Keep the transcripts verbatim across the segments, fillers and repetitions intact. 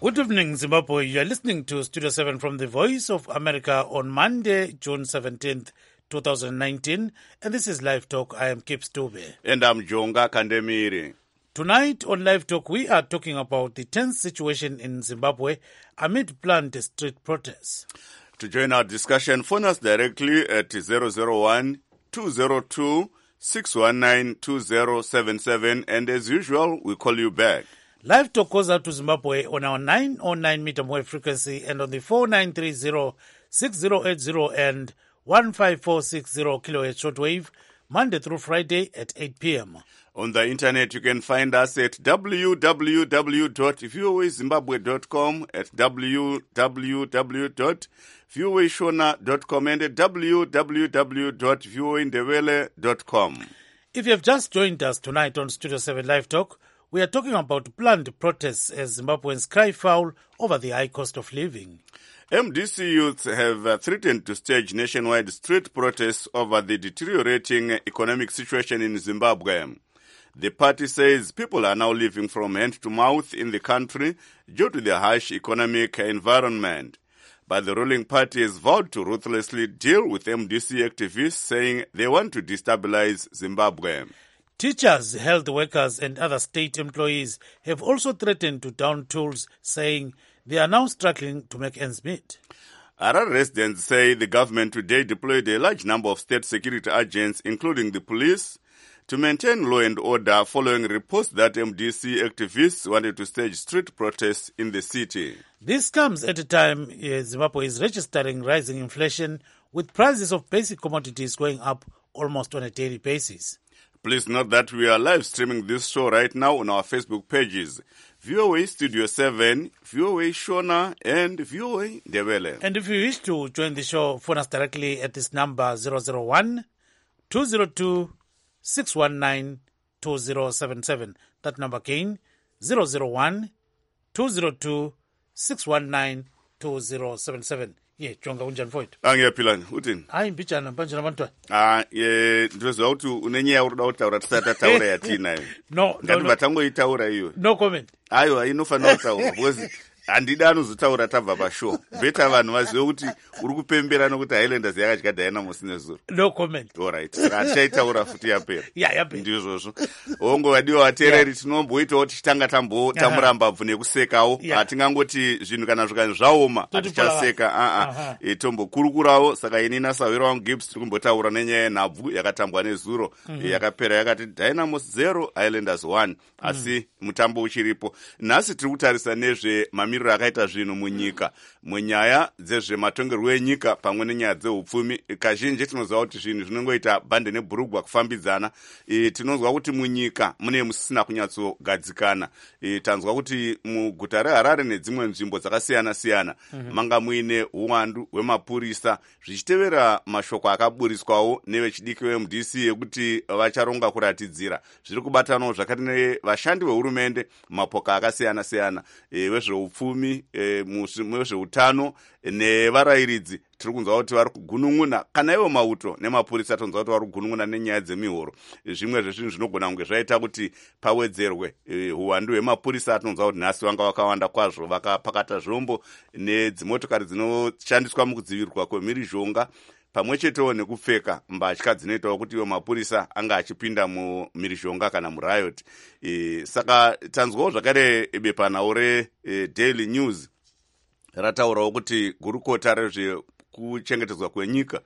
Good evening, Zimbabwe. You are listening to Studio seven from the Voice of America on Monday, June seventeenth, twenty nineteen. And this is Live Talk. I am Kip Stube. And I'm Jonga Kandemiri. Tonight on Live Talk, we are talking about the tense situation in Zimbabwe amid planned street protests. To join our discussion, phone us directly at zero zero one, two zero two, six one nine, two zero seven seven. And as usual, we call you back. Live Talk goes out to Zimbabwe on our nine oh nine meter wave frequency and on the four nine three zero, six zero eight zero and one five four six zero kilohertz shortwave, Monday through Friday at eight p.m. On the internet, you can find us at w w w dot v o a zimbabwe dot com, at w w w dot v o a shona dot com, and at w w w dot v o a ndebele dot com. If you have just joined us tonight on Studio seven Live Talk, we are talking about planned protests as Zimbabweans cry foul over the high cost of living. M D C youths have uh, threatened to stage nationwide street protests over the deteriorating economic situation in Zimbabwe. The party says people are now living from hand to mouth in the country due to the harsh economic environment. But the ruling party has vowed to ruthlessly deal with M D C activists, saying they want to destabilize Zimbabwe. Teachers, health workers and other state employees have also threatened to down tools, saying they are now struggling to make ends meet. Harare residents say the government today deployed a large number of state security agents, including the police, to maintain law and order following reports that M D C activists wanted to stage street protests in the city. This comes at a time uh, Zimbabwe is registering rising inflation, with prices of basic commodities going up almost on a daily basis. Please note that we are live streaming this show right now on our Facebook pages, V O A Studio seven, V O A Shona, and V O A Ndebele. And if you wish to join the show, phone us directly at this number zero zero one, two zero two, six one nine, two zero seven seven. That number again, zero zero one, two zero two, six one nine, two zero seven seven. Ye Jonga unjani mfowethu? Angiyaphilani uthini? Hayi mbijana manje nabantwana. Ah ye ndizwa ukuthi unenyaya uruda utaura tisata taura yatina. No, no, no. Batangoitaura iyo. No comment. Ayo ayinofanira kutaura because handida anozotaura tabva pashow. Beta vanhu vazive kuti uri kupembera nokuti Highlanders yakadya Dynamos nezuro. No comment. All right. Achaitaura futi yapera. Yeah, yapera. Ndizvozvo. Hongo vadiwa vateereri tinomboitawo tichitanga tambo tamuramba bvu nekusekawo. Hatingangoti zvinhu kana zvikani zvaoma hatichaseka. Ah ah. Tombokurukurawo saka ini naSawira wangu Gibbs tiri kumbotaura nenyaya yenhabvu yakatambwa nezuro yakapera yakati Dynamos zero Highlanders one. Asi mutambo uchiripo. Nhasi tiri kutarisa nezve mamiriro akaita zvinhu munyika munyaya dzezvematongerwo enyika pamwe nenyaya dzeupfumi. Kazhinji tinoziva kuti zvinhu zvinongoita bhande nebhurugwa kufambidzana. E, tinonzwa kuti munyika mune musisina kunyatsogadzikana. E, tanzwa kuti muguta reHarare nedzimwe nzvimbo dzakasiyana siyana mm-hmm. manga muine uwandu hwemapurisa zvichitevera mashoko akaburiswawo nevechidiki veM D C yekuti vacharonga kuratidzira zviri kubatanawo zvakati nevashandi vehurumende mapoka akasiyana siyana e, vezveupfumi e, vezveutano nevarayiridzi. Tiri kunzwa kuti vari kugunun'una kana ivo mauto nemapurisa tonzwa kuti vari kugunun'una nenyaya dzemihoro. Zvimwe zvezvinhu zvinogona kunge zvaita kuti pawedzerwe uwandu hwemapurisa. Tinonzwa kuti nhasi vanga vakawanda kwazvo vakapakata zvombo nedzimotokari dzinoshandiswa mukudzivirirwa kwemhirizhonga pamwe chetewo nekupfeka mbatya dzinoitawo kuti iwo mapurisa anga achipinda mumhirizhonga kana muriot. E, saka tanzwawo zvakare bepanhau reDaily News rataurawo kuti gurukota rezvekuchengetedzwa kwenyika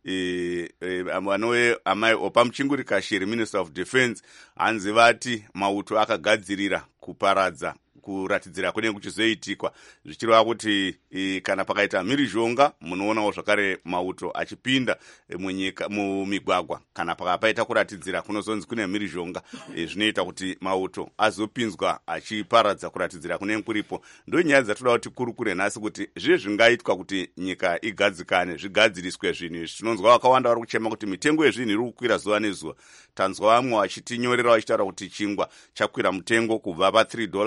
vanove amai Opa Muchinguri Kashiri, Minister of Defense, hanzi vati mauto akagadzirira kuparadza kuratidzira kune kuchizoitikwa zvichireva kuti e, kana pakaita mhirizhonga munoonawo zvakare mauto achipinda e, munyika mumigwagwa kana pakapaita kuratidzira kunozonzi kune mhirizhonga e, zvinoita kuti mauto azopinzwa achiparadza kuratidzira kune kuripo. Ndo nyaya dzatoda kuti kurukure nhasi kuti zviye zvingaitwa kuti nyika igadzikane, zvigadziriswe zvinhu izvi. Tinonzwa vakawanda vari kuchema kuti mitengo yezvinhu iri kukwira zuva nezuva. Tanzwa vamwe vachitinyorera vachitaura kuti chingwa chakwira mutengo kubva pa three dollars forty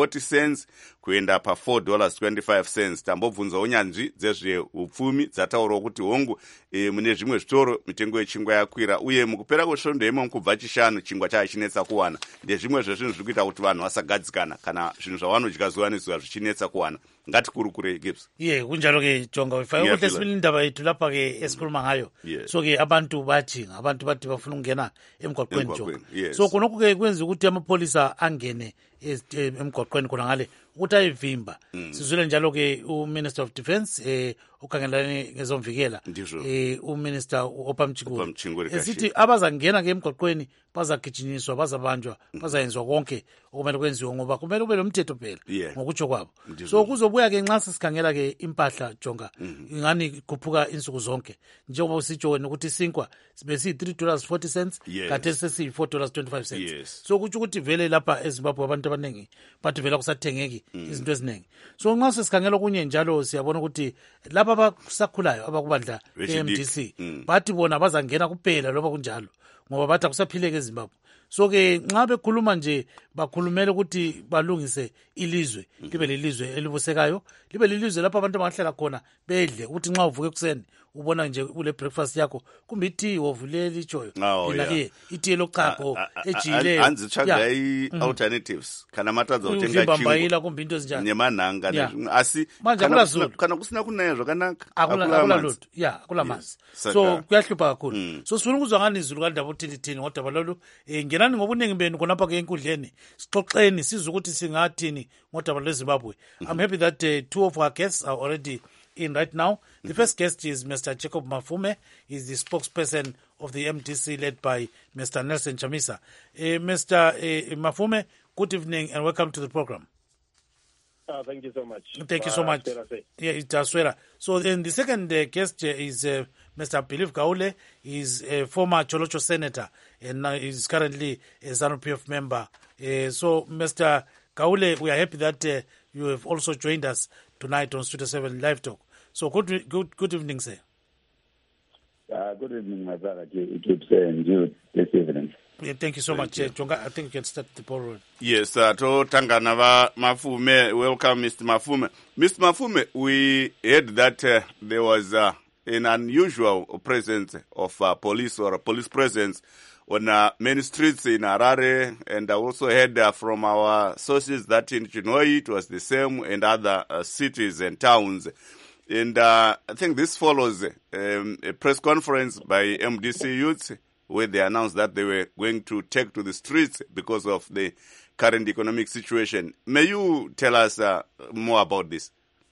forty cents kuenda pa-four dollars twenty-five cents. Tambobvunzawo nyanzvi dzezveupfumi dzataurawo kuti hongu e, mune zvimwe zvitoro mitengo yechingwa yakwira, uye mukupera kwesvondo imomo kubva chishanu chingwa chaachinetsa kuwana. Ndezvimwe zvezvinhu zviri kuita kuti vanhu vasagadzikana kana zvinhu zvavanodya zuva nezuva zvichinetsa kuwana. Ngatikurukure Gibbs. Ye kunjalo ke Jonga ufa ukuthi sibili indaba yethu lapha ke esikhuluma ngayo. So ke abantu bathi abantu bathi bafuna ukungena emgwaqweni Jonga. So khonokho ke kwenza ukuthi amapholisa angene emgwaqweni khona ngale ukuthi ayivimba. Sizwile njalo ke uMinister of Defence eh ukhangelane ngezomvikela eh uMinister uOpamchinguri esithi abazangena ke emgwaqweni bazagijinyiswa, bazabanjwa, bazayenzwa konke okumele kwenziwe ngoba kumele ube lomthetho phela ngokutsho kwabo. So kuzobuya ke nxa sisikhangela ke impahla Jonga ingani ikhuphuka insuku zonke njengoba usitsho wena ukuthi isinkwa sibe si three dollars forty cents kade sesi four dollars twenty-five cents. So kutsho ukuthi vele lapha eZimbabwe abantu abaningi bathi vela kusathengeki izinto eziningi. So nxa sisikhangela kunye njalo siyabona ukuthi laba abasakhulayo abakubandla e-M D C bathi bona bazangena kuphela loba kunjalo ngoba bathi akusaphileke eZimbabwe. So ke nxa bekhuluma nje bakhulumela ukuthi balungise ilizwe libe lelizwe elibusekayo, libe lelizwe lapha abantu abangahlala khona bedle ukuthi nxa uvuke kuseni ubona nje kule breakfast yakho kumbe iti wovuleli ichoyo inake iti lochago ejile anzichaga i alternatives kana matadza utenga chingwa kumbe into ezinjani nemanhanga asi kana kusina kunaya zvakanaka akula lot yeah akula mazi. So kuyahlupha kakhulu. So sifuna ukuzwa ngani izulu kandaba uthini ngodaba lolu ngenani ngobunengi benu konapha ke enkundleni sixoxeni sizwe ukuthi singathini ngodaba lweZimbabwe. I'm happy that uh, two of our guests are already in right now. The first guest is Mister Jacob Mafume. He's the spokesperson of the M D C led by Mister Nelson Chamisa. Uh, Mister Uh, Mafume, good evening and welcome to the program. Uh, thank you so much. Thank you so much. Yeah, it's Aswera. So then the second uh, guest uh, is uh, Mister Philip Gaule. He's a former Cholocho senator and now he's currently a ZANU-P F member. Uh, so Mister Gaule, we are happy that uh, you have also joined us tonight on Studio seven Live Talk. So good good, good evening, sir. Uh, good evening, my brother. It keeps saying you this evening. Yeah, thank you so thank much. You. Uh, Jonga, I think you can start the ball rolling. Yes, uh, to Tanganava Mafume. Welcome, Mister Mafume. Mister Mafume, we heard that uh, there was uh, an unusual presence of uh, police or a police presence on uh, many streets in Harare, and I also heard uh, from our sources that in Chinhoyi it was the same, and other uh, cities and towns. And uh, I think this follows um, a press conference by M D C youths where they announced that they were going to take to the streets because of the current economic situation. May you tell us uh, more about this?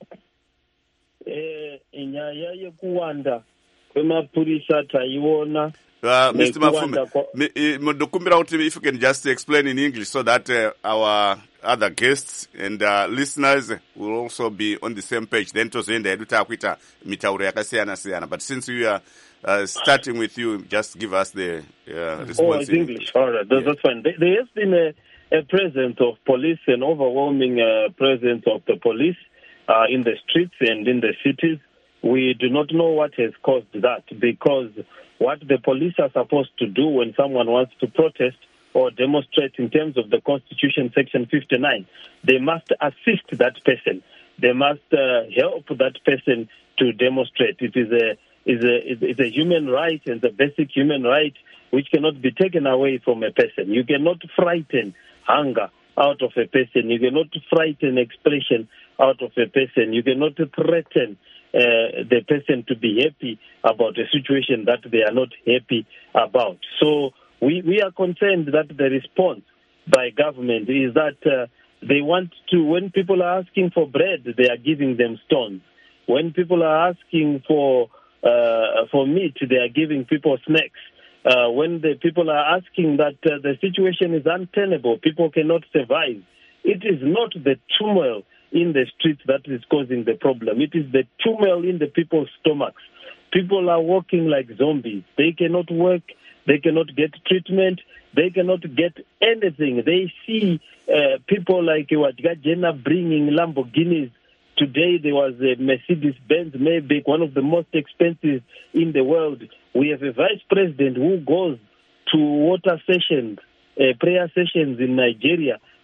Inyaya yekuwanda kwemapurisa taiona. Uh, Mister Mafume, if you can just explain in English so that uh, our other guests and uh, listeners will also be on the same page. Then to say that but since we are uh, starting with you, just give us the uh, response. Oh, it's English. All right, that's, yeah. that's fine. There has been a, a presence of police, an overwhelming uh, presence of the police uh, in the streets and in the cities. We do not know what has caused that, because what the police are supposed to do when someone wants to protest or demonstrate in terms of the Constitution, Section fifty-nine, they must assist that person. They must uh, help that person to demonstrate. It is a is a is a human right, and the basic human right which cannot be taken away from a person. You cannot frighten hunger out of a person. You cannot frighten expression out of a person. You cannot threaten Uh, the person to be happy about a situation that they are not happy about. So we, we are concerned that the response by government is that uh, they want to, when people are asking for bread, they are giving them stones. When people are asking for uh, for meat, they are giving people snacks. Uh, when the people are asking that uh, the situation is untenable, people cannot survive, it is not the turmoil in the streets that is causing the problem. It is the turmoil in the people's stomachs. People are walking like zombies. They cannot work. They cannot get treatment. They cannot get anything. They see uh, people like Wadgajena bringing Lamborghinis. Today there was a Mercedes-Benz Maybach, one of the most expensive in the world. We have a vice president who goes to water sessions, uh, prayer sessions in Nigeria,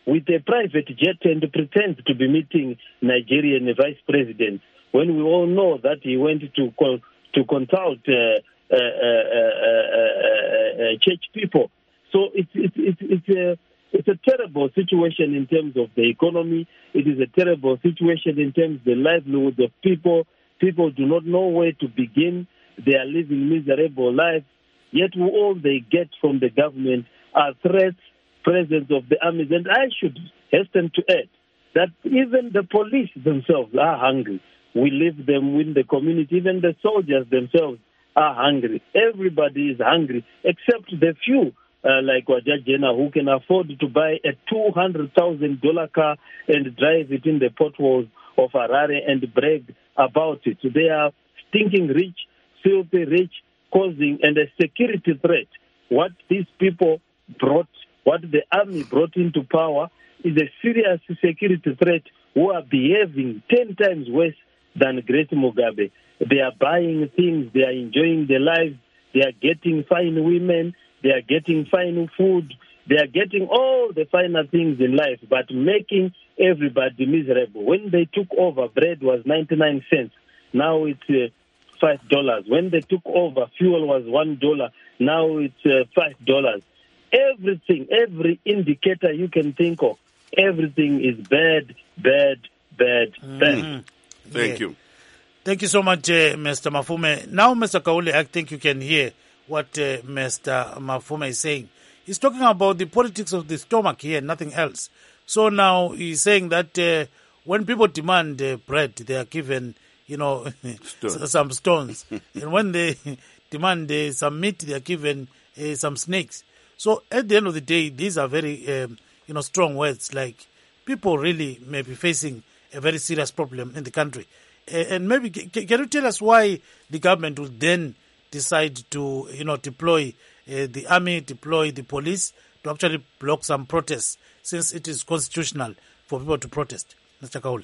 with a private jet and pretends to be meeting Nigerian vice president, when we all know that he went to call, to consult uh, uh, uh, uh, uh, uh, church people. So it's it's it's it's a it's a terrible situation in terms of the economy. It is a terrible situation in terms of the livelihood of people. People do not know where to begin. They are living miserable lives. Yet all they get from the government are threats, presence of the armies. And I should hasten to add that even the police themselves are hungry. We leave them in the community. Even the soldiers themselves are hungry. Everybody is hungry except the few, uh, like Wajajena, who can afford to buy a two hundred thousand dollars car and drive it in the potholes of Harare and brag about it. They are stinking rich, filthy rich, causing and a security threat. What these people brought, what the army brought into power is a serious security threat who are behaving ten times worse than Great Mugabe. They are buying things, they are enjoying their lives, they are getting fine women, they are getting fine food, they are getting all the finer things in life, but making everybody miserable. When they took over, bread was ninety-nine cents. Now it's uh, five dollars. When they took over, fuel was one dollar. Now it's uh, five dollars. Everything, every indicator you can think of, everything is bad, bad, bad, bad. Mm-hmm. Thank yeah. you. Thank you so much, uh, Mister Mafume. Now, Mister Kauli, I think you can hear what uh, Mister Mafume is saying. He's talking about the politics of the stomach here, nothing else. So now he's saying that uh, when people demand uh, bread, they are given, you know, Stone. some stones. And when they demand uh, some meat, they are given uh, some snakes. So at the end of the day, these are very, um, you know, strong words. Like, people really may be facing a very serious problem in the country. Uh, and maybe, c- can you tell us why the government will then decide to, you know, deploy uh, the army, deploy the police to actually block some protests, since it is constitutional for people to protest? Mister Kaule.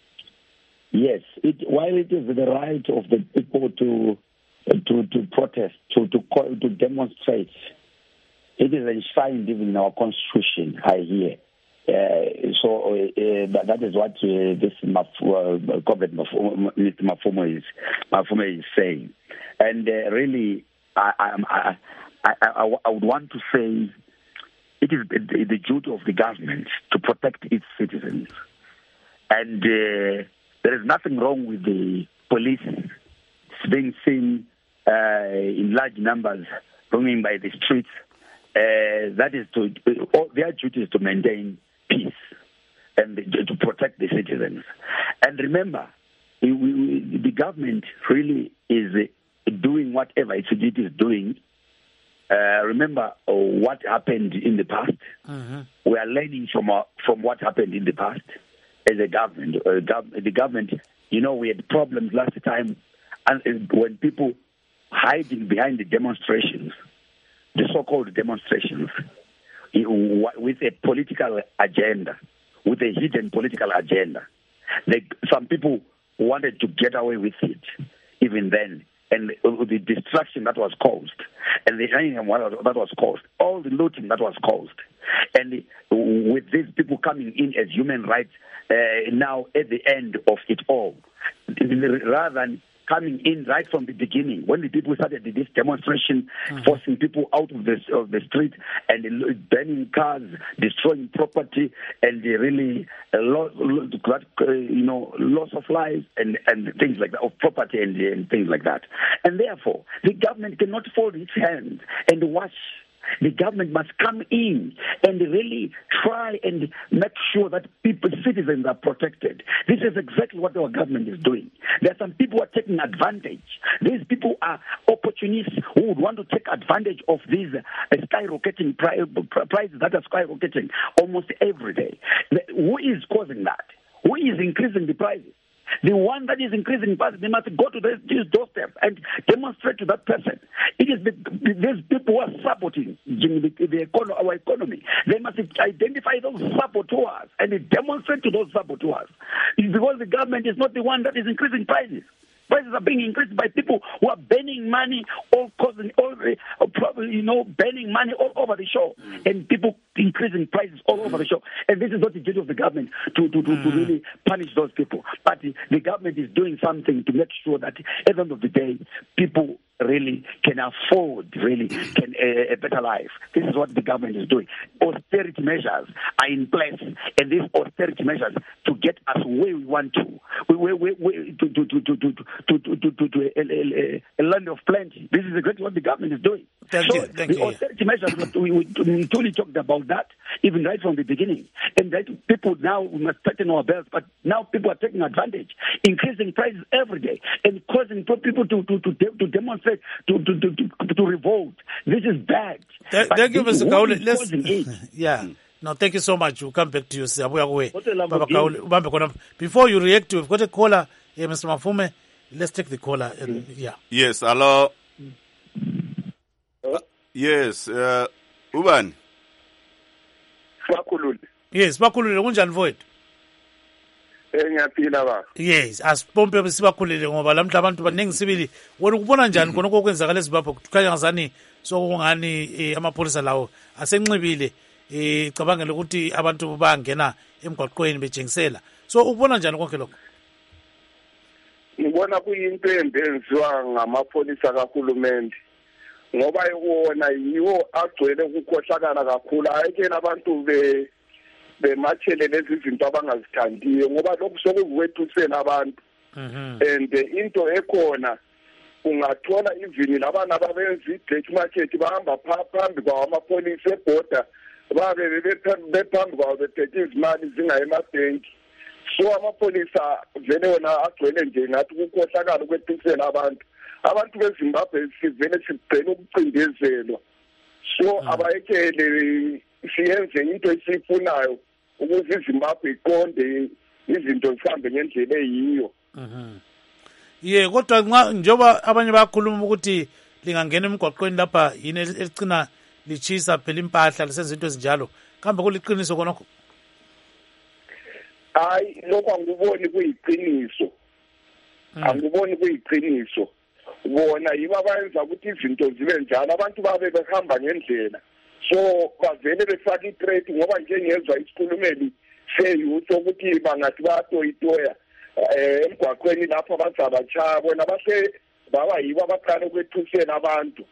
Yes, it, while it is the right of the people to to to protest, to to call, to demonstrate, it is enshrined even in our constitution. I hear. Uh, so uh, that, that is what uh, this Maf- uh, Comrade Mister Mafume is Mafume is saying, and uh, really, I, I, I, I, I would want to say it is the, the duty of the government to protect its citizens, and uh, there is nothing wrong with the police being seen uh, in large numbers roaming by the streets. Uh, that is to uh, their duty is to maintain peace and to protect the citizens. And remember, we, we, the government really is doing whatever its duty is doing. Uh, remember uh, what happened in the past. Mm-hmm. We are learning from uh, from what happened in the past as a government. Uh, gov- the government, you know, we had problems last time, and uh, when people hiding behind the demonstrations, the so-called demonstrations, with a political agenda, with a hidden political agenda. Like, some people wanted to get away with it even then, and the destruction that was caused, and the anything that was caused, all the looting that was caused, and with these people coming in as human rights uh, now at the end of it all, rather than coming in right from the beginning, when the people started this demonstration, mm-hmm. forcing people out of the of the street and burning cars, destroying property, and really a lot, uh, you know, loss of lives and, and things like that, of property and, and things like that. And therefore, the government cannot fold its hands and watch. The government must come in and really try and make sure that people, citizens are protected. This is exactly what our government is doing. There are some people who are taking advantage. These people are opportunists who would want to take advantage of these uh, skyrocketing pri- prices that are skyrocketing almost every day. The, who is causing that? Who is increasing the prices? The one that is increasing prices, they must go to this, this doorstep and demonstrate to that person. It is the, these people who are saboting the, the, our economy. They must identify those saboteurs and demonstrate to those saboteurs. It's because the government is not the one that is increasing prices. Prices are being increased by people who are burning money, all causing, all uh, probably, you know, burning money all over the show, mm. and people increasing prices all over the show. And this is not the duty of the government to to, to, mm. to really punish those people. But the, the government is doing something to make sure that at the end of the day, people really can afford really can uh, a better life. This is what the government is doing. Austerity measures are in place, and these austerity measures to get us where we want to, we, we, we, we, to, to, to, to, to, to, to, to, to, to a, a, a land of plenty. This is exactly what the government is doing. Thank so you. Thank the you. austerity measures, we, we, we truly talked about that, even right from the beginning. And that people now, we must tighten our belts, but now people are taking advantage, increasing prices every day, and causing people to, to, to, to demonstrate To, to, to, to, to revolt. This is bad. Th- thank you, Mister Gaule. Let's, yeah. No, thank you so much. We'll come back to you. Before you react, we've got a caller here, Mister Mafume. Let's take the caller. And, yeah. Yes, hello. Uh, yes, uh, Uban. Yes, Bakulule, unjani void? Engiyaphila ba. Yes, asipompe sibakhulile ngoba lamhla abantu baningi sibili. Wena ukubona njani khona okwenzakala eZimbabwe kukhanya ngazani sokungani amapholisa lawo asenxibile eh cabangela ukuthi abantu bangena emgwaqweni bejengisela. So ukubona njani konke lokho? Ngibona kuyinto endenziwa ngamapholisa kaHulumende. Ngoba yona yiwo agcwele ukukhohlakala kakhulu. Ayekela abantu be bemathele lezi zinto abangazithandiyo ngoba lokhu sokuwethusela abantu. Mhm. And into ekhona ungathola ivini labana ababenza i-black market bahamba phambi kwawo amapholisa eborder babe bephambi kwawo bephethe izimali zingaye emabhenki. So amapholisa vele wona agcwele nje ngathi ukukhohlakala ukwethusela abantu. Abantu beZimbabwe sivele sigcela ukucindezelwa. So abayekele siyenze into esifunayo ukuze iZimbabwe iqonde izinto zihambe ngendlela eyiyo. Mhm. Ye kodwa nxa njoba abanye bayakhuluma ukuthi lingangena emgwaqweni lapha yini elicina lichisa phela impahla lisenza into ezinjalo kambe kuliqiniso konakho? Hayi lokho angiboni kuyiqiniso. Angiboni kuyiqiniso. Bona yiba bayenza ukuthi izinto zibe njalo abantu babe behamba ngendlela. So bavele befaka i-threat ngoba nje ngezwe isikhulumeli seyouth ukuthi bangathi bayatoyitoya eh emgwaqweni lapho abazabachaya bona base baba yibo abaqala ukwethusela abantu.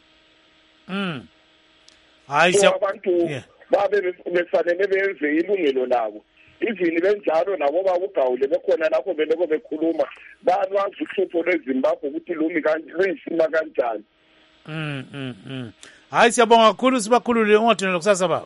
Mm. Hayi so abantu babe befanele benze ilungelo labo. Izini benjalo nabo bakugawule bekhona lapho beleko bekhuluma balwazi uhlupho lweZimbabwe ukuthi lumi kanjani isima kanjani. Mm mm mm. Hayi siyabonga kakhulu sibakhulule ungathini lokusasa baba.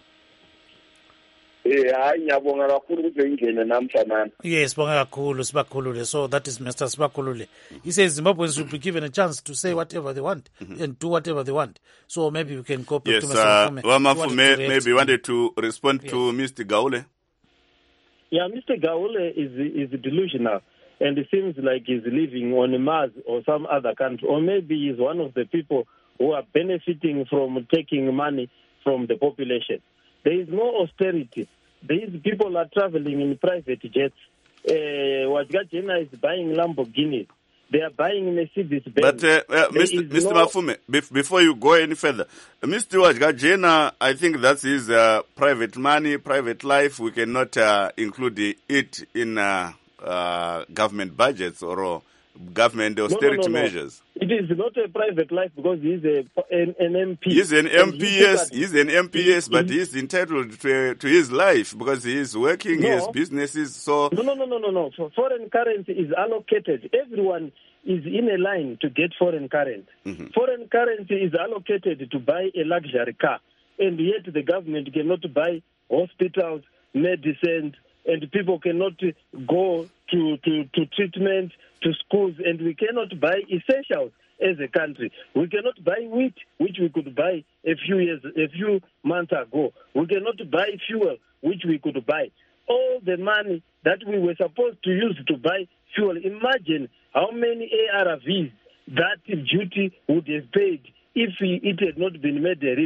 Eh hayi ngiyabonga kakhulu ukuthi ingene namhlanje. Yes, sibonga kakhulu sibakhulule. So that is Mister Sibakhulule. He says Zimbabweans should be given a chance to say whatever they want mm-hmm. and do whatever they want. So maybe we can go back yes, to Mister uh, Mafume. Mafume maybe wanted to respond yes. to Mister Gaule. Yeah, Mister Gaule is is delusional, and it seems like he's living on Mars or some other country, or maybe he's one of the people who are benefiting from taking money from the population. There is no austerity. These people are traveling in private jets. Uh, Wajgajena is buying Lamborghinis. They are buying Mercedes Benz. But uh, uh, Mister Mister No... Mafume, before you go any further, Mister Wajgajena, I think that's his uh, private money, private life. We cannot uh, include it in uh, uh, government budgets or uh, government austerity no, no, no, measures. No. It is not a private life because he's a, an, an M P. He's an M P, yes. He's an M P, yes, but he's entitled to, to his life because he is working, no. his businesses. So no, no, no, no, no, no. So foreign currency is allocated. Everyone is in a line to get foreign currency. Mm-hmm. Foreign currency is allocated to buy a luxury car, and yet the government cannot buy hospitals, medicines, and people cannot go to, to, to treatment, to schools, and we cannot buy essentials as a country. We cannot buy wheat, which we could buy a few years, a few months ago. We cannot buy fuel, which we could buy. All the money that we were supposed to use to buy fuel, imagine how many A R Vs that duty would have paid if it had not been made a rebate.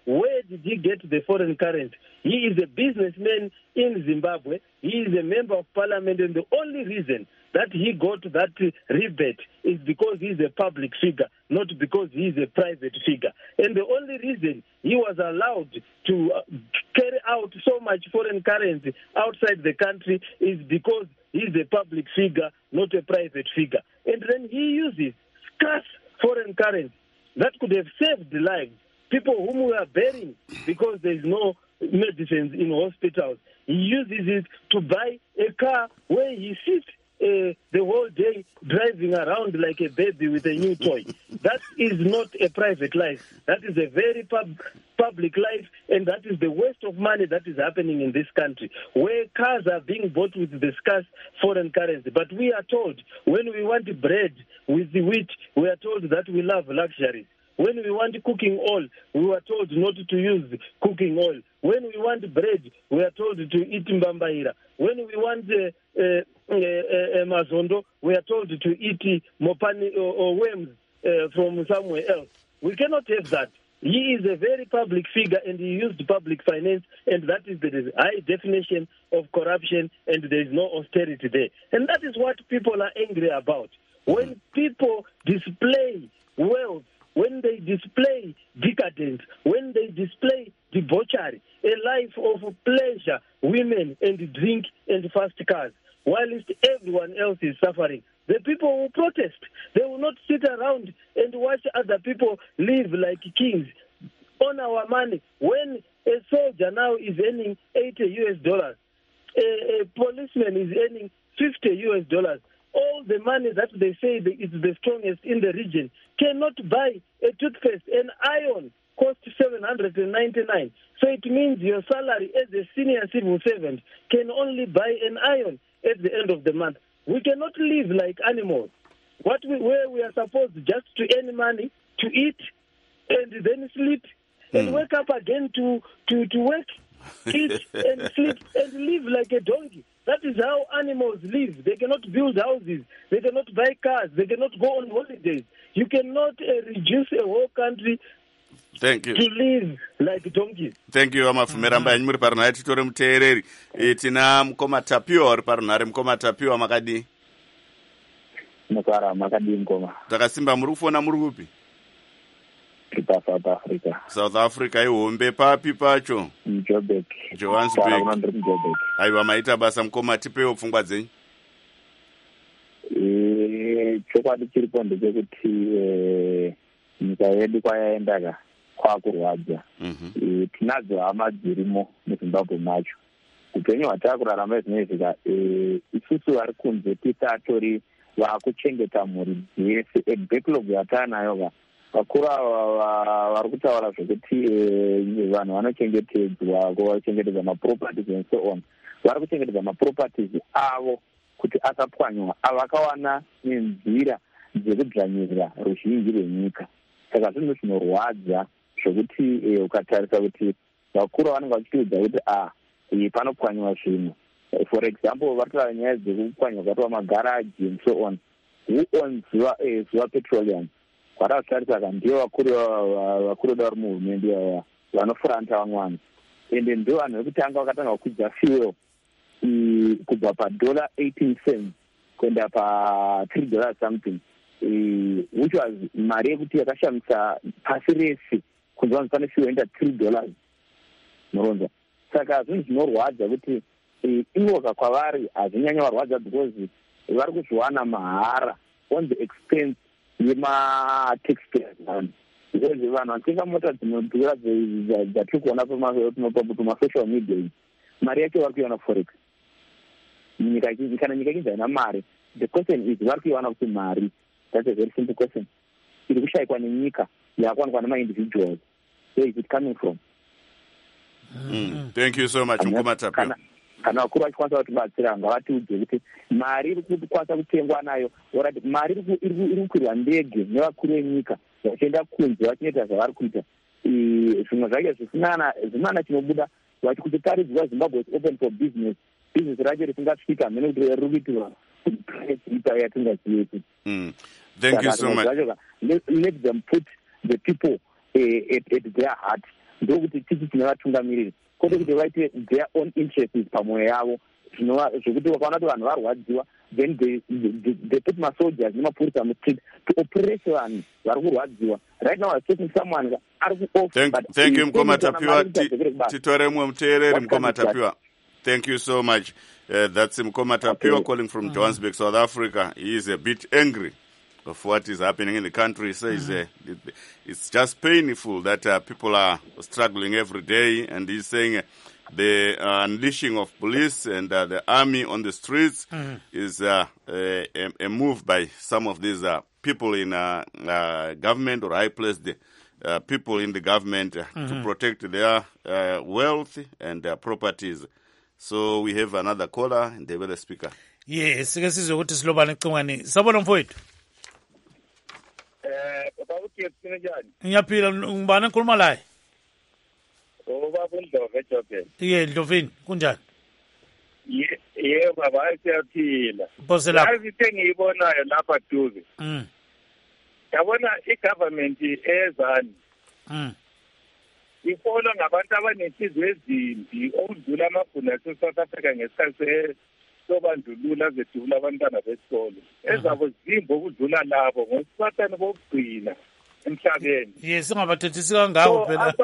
where did he get the foreign currency? He is a businessman in Zimbabwe. He is a member of parliament, and the only reason that he got that rebate is because he is a public figure, not because he is a private figure. And the only reason he was allowed to carry out so much foreign currency outside the country is because he is a public figure, not a private figure. And then he uses scarce foreign currency that could have saved lives, people whom we are burying because there is no medicines in hospitals. He uses it to buy a car where he sits Uh, the whole day driving around like a baby with a new toy. That is not a private life. That is a very pub- public life, and that is the waste of money that is happening in this country, where cars are being bought with the scarce foreign currency. But we are told when we want bread with the wheat, we are told that we love luxuries. When we want cooking oil, we were told not to use cooking oil. When we want bread, we are told to eat mbambaira. When we want uh, uh, uh, uh, mazondo, we are told to eat mopani or, or worms uh, from somewhere else. We cannot have that. He is a very public figure, and he used public finance, and that is the high definition of corruption, and there is no austerity there. And that is what people are angry about. When people display wealth, when they display decadence, when they display debauchery, a life of pleasure, women and drink and fast cars, whilst everyone else is suffering, the people will protest. They will not sit around and watch other people live like kings on our money. When a soldier now is earning eighty U S dollars, a, a policeman is earning fifty U S dollars, all the money that they say is the strongest in the region cannot buy a toothpaste. An iron costs seven hundred ninety-nine. So it means your salary as a senior civil servant can only buy an iron at the end of the month. We cannot live like animals. What we, where we are supposed just to earn money, to eat, and then sleep, and mm. wake up again to, to, to work, eat, and sleep, and live like a donkey. That is how animals live. They cannot build houses. They cannot buy cars. They cannot go on holidays. You cannot uh, reduce a whole country Thank you. to live like donkeys. Thank you, Amafumera Mbanyi muri parunhare titore muteereri. E, tina mukoma Tapiwa uri parunhare. Mukoma Tapiwa makadi? Mukara makadi mukoma. Takasimba muri kufona muri kupi? Kita South Africa. South Africa ihombe papi pacho? Joburg. Johannesburg. Aiwa maita basa mukoma tipewo pfungwa dzenyu. Eh, chokwadi chiripo ndechekuti eh nyika yedu kwayaendaka kwakurwadza. Mhm. Tinadzo hama dzirimo muZimbabwe macho. Upenyu hwatakurarama zvinezvika eh isusu vari kunze tisatori vakuchengeta mhuri dzese. Backlog yatanayo va vakuru vari kutaura zvokuti vanhu vanochengetedzwa kuvachengetedza maproperties and so on. Vari kuchengetedza maproperties avo kuti asapwanywa avakawana nenzira dzekudzvanyirira ruzhinji rwenyika. Saka zvinhu zvinorwadza zvokuti ukatarisa kuti vakuru vanenge vachitiudza kuti a panopwanywa zvinhu. For example, vari kutaura nyaya dzekupwanywa kwatwa magaraji and so on. Who owns Zuva Petroleum? Varatarisa ka ndio vakuru vakuru vari muhurumende vanofuranta vamwana. Ende ndio vanhu vekutanga vakatanga kukwidza fuel kubva padollar eighteen cents kuenda pa three dollars something, uh, which was mari yekuti yakashamisa pasi rese kunzi vanhu pane fuel enda three dollars. Muronza saka zvinhu zvinorwadza kuti ingoka kwavari hazvinyanya varwadza because vari kuzviwana mahara on the expense yema-taxpayers vanhu. Because vanhu vatenga mota dzinodhura dzatiri kuona pamasocial media, mari yacho vari kuiwana forex. Kana nyika ichi haina mari, the question is vari kuiwana kuti mari. That's a very simple question. Iri kushayikwa nenyika yakuwanikwa nema-individuals. Where is it coming from? Mm. Thank you so much. Mukoma Tapiwa. Kana vakuru vachikwanisa kutibatsira ngavatiudze kuti mari iri kukwanisa kutengwa nayo, orati mari iri kukwirwa ndege nevakuru venyika vachienda kunze vachinoita zvavari kuita. Zvimwe zvacho zvisinana chinobuda vachikutotaridzwa Zimbabwe is open for business. Business racho risingasvika hamene kuti riri kuitirwa ita yatingaziyeku. Thank you so much. Let them put the people uh, at, at their heart. ndokuti tichi tine vatungamiriri kwete kuti vaite their own interests pamwoyo yavo zvinova zvekuti vakaona kuti vanhu varwadziwa then they, they, they put masoldiers nemapurisa mustreet to oppress vanhu vari kurwadziwa. Right now taking someone ari kuoff. Thank, thank you Mkoma Tapiwa. Titore mwe mteereri Mkoma Tapiwa. Thank you so much. Uh, that's Mkoma Tapiwa okay. calling from mm-hmm. Johannesburg, South Africa. He is a bit angry of what is happening in the country. He says mm-hmm. uh, it, it's just painful that uh, people are struggling every day, and he's saying uh, the uh, unleashing of police and uh, the army on the streets mm-hmm. is uh, a, a move by some of these uh, people in uh, uh, government or high-placed uh, people in the government uh, mm-hmm. to protect their uh, wealth and their properties. So we have another caller and the other speaker. Yes, sike sizwe ukuthi silobana ecingweni. Sabona mfowethu. Eh, baba uthi uthini njani? Ngiyaphila ngibana ngikhuluma la. Oh baba uNdlovu eJobe. Ye Ndlovini kunjani? Ye ye baba siyaphila. Bose lapha. Yazi sengiyibonayo lapha duze. Mm. Yabona i-government ezani. Mm. Ifolwa ngabantu abanenhliziyo ezimbi okudlula amabhuna ase-South Africa ngesikhathi sobandlululo azedlula abantwana besikolo ezabo zimbi okudlula labo ngosibathane bokugcina emhlabeni. Yes, singabathethisi kangako phela.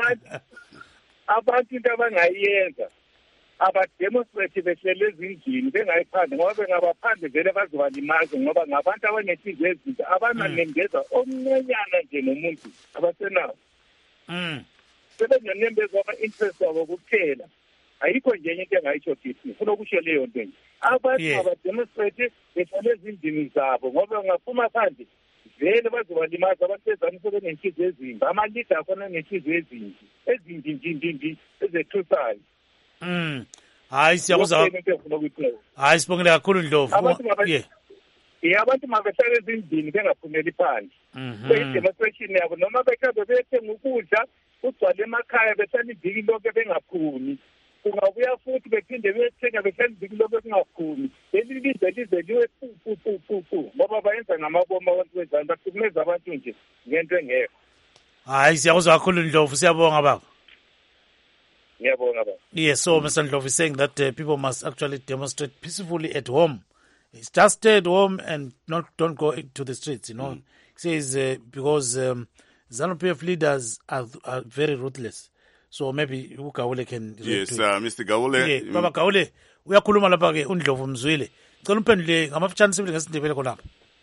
Abantu into abangayiyenza abademonstrate behlele ezindlini bengayiphandle ngoba bengabaphandle vele bazobalimaza ngoba ngabantu abanenhliziyo ezimbi abananembeza omncanyana nje nomuntu abasenawo. Mm. Sebenyanembeza ama-interest wabo kuphela ayikho nje enye into engayitsho kithi ufuna ukusho leyo nto nje abantu abademonstrate behlale ezindlini zabo ngoba ngaphuma phandle vele bazobalimaza abantu bezani sebenenhliziyo ezimbi amalida akhona nenhliziyo ezimbi ezimbi njindindi ezethusayo. Mm. Hayi siyakuzwa. Hayi sibongile kakhulu Ndlovu. Yeah. Yeah, abantu mabehlale ezindlini bengaphumeli phandle. Beyidemonstration yabo noma bekhabe bethenga ukudla ugcwale emakhaya behlala iviki lonke bengaphumi. Kungabuya futhi bephinde bethenga behlala iviki lonke bengaphumi. Leli lize lize liwe pu pu pu pu pu. Ngoba bayenza ngamaboma abantu bezani bahlukumeza abantu nje ngento engekho. Hayi siyakuzwa kakhulu Ndlovu siyabonga baba. Ngiyabonga baba. Yes, so Mister Ndlovu is saying that uh, people must actually demonstrate peacefully at home. It's just stay at home and not don't go to the streets, you know. Mm. He says uh, because um, ZANU-P F leaders are, are very ruthless. So maybe uGawule can... Yes, uh, Mister Gawule. Yeah, Baba Gawule, uyakhuluma lapha ke uNdlovu mzwile. Cela umphendule ngamafutshane sibili ngesindebele khonapha.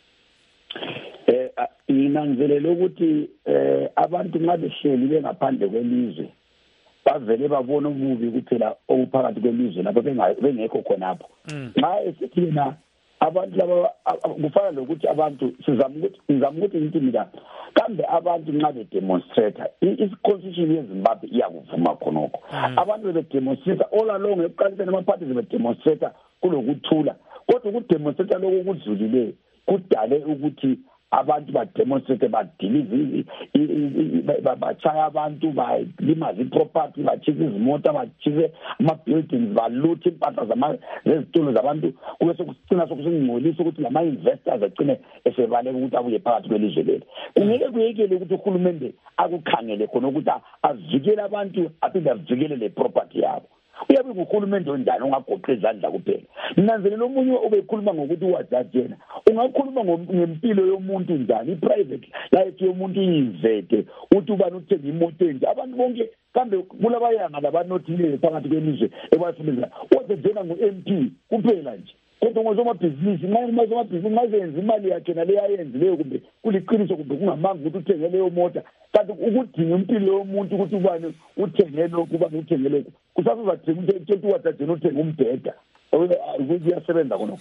Eh inanzelela ukuthi eh abantu nxa behleli bengaphandle kwelizwe bavele babona ububi kuphela obuphakathi kwelizwe lapho bengekho khonapho. Nxa esithi na abantu laba kufana lokuthi abantu sizama ukuthi sizama ukuthi intimida kambe abantu nxa be demonstrate i-constitution yeZimbabwe iyakuvuma khonokho abantu be demonstrate all along eqaliseni ama-parties be demonstrate kulokuthula kodwa ukudemonstrate lokho kudlulile kudale ukuthi abantu bademonstrate badilive bachaya abantu balimaza iproperty bachise izimota bachise ama-buildings baluthe impahla zezitulo zabantu kube sokucina sokusingcolisa ukuthi lama-investors agcine esebaleka ukuthi abuye phakathi kwelizwe leli. Kungeke kuyekele ukuthi uhulumende akukhangele khona ukuthi avikele abantu aphinde avikele le property yabo. Uyabe nguhulumende onjani ongagoqa izandla kuphela. Ninanzelela omunye obekhuluma ngokuthi wajajena ungakhuluma ngempilo yomuntu njani i-private life yomuntu iyivete uthi ubani uthenga imoto enje abantu bonke kambe kulabayanga labanothileyo phakathi kwelizwe ebafundela wajajena ngo-M P kuphela nje kodwa ngozomabhizinisi nxa ngomazomabhizinisi ngazenza imali yakhe nale ayenzileyo kumbe kuliqiniso kumbe kungamanga ukuthi uthenge leyo mota kanti ukudinga impilo yomuntu ukuthi ubani uthenge lokhu ubani uthenge lokhu kusasuzadinga ukuthi ethi wajajena uthenge umbheda ukuthi uyasebenza khonokho.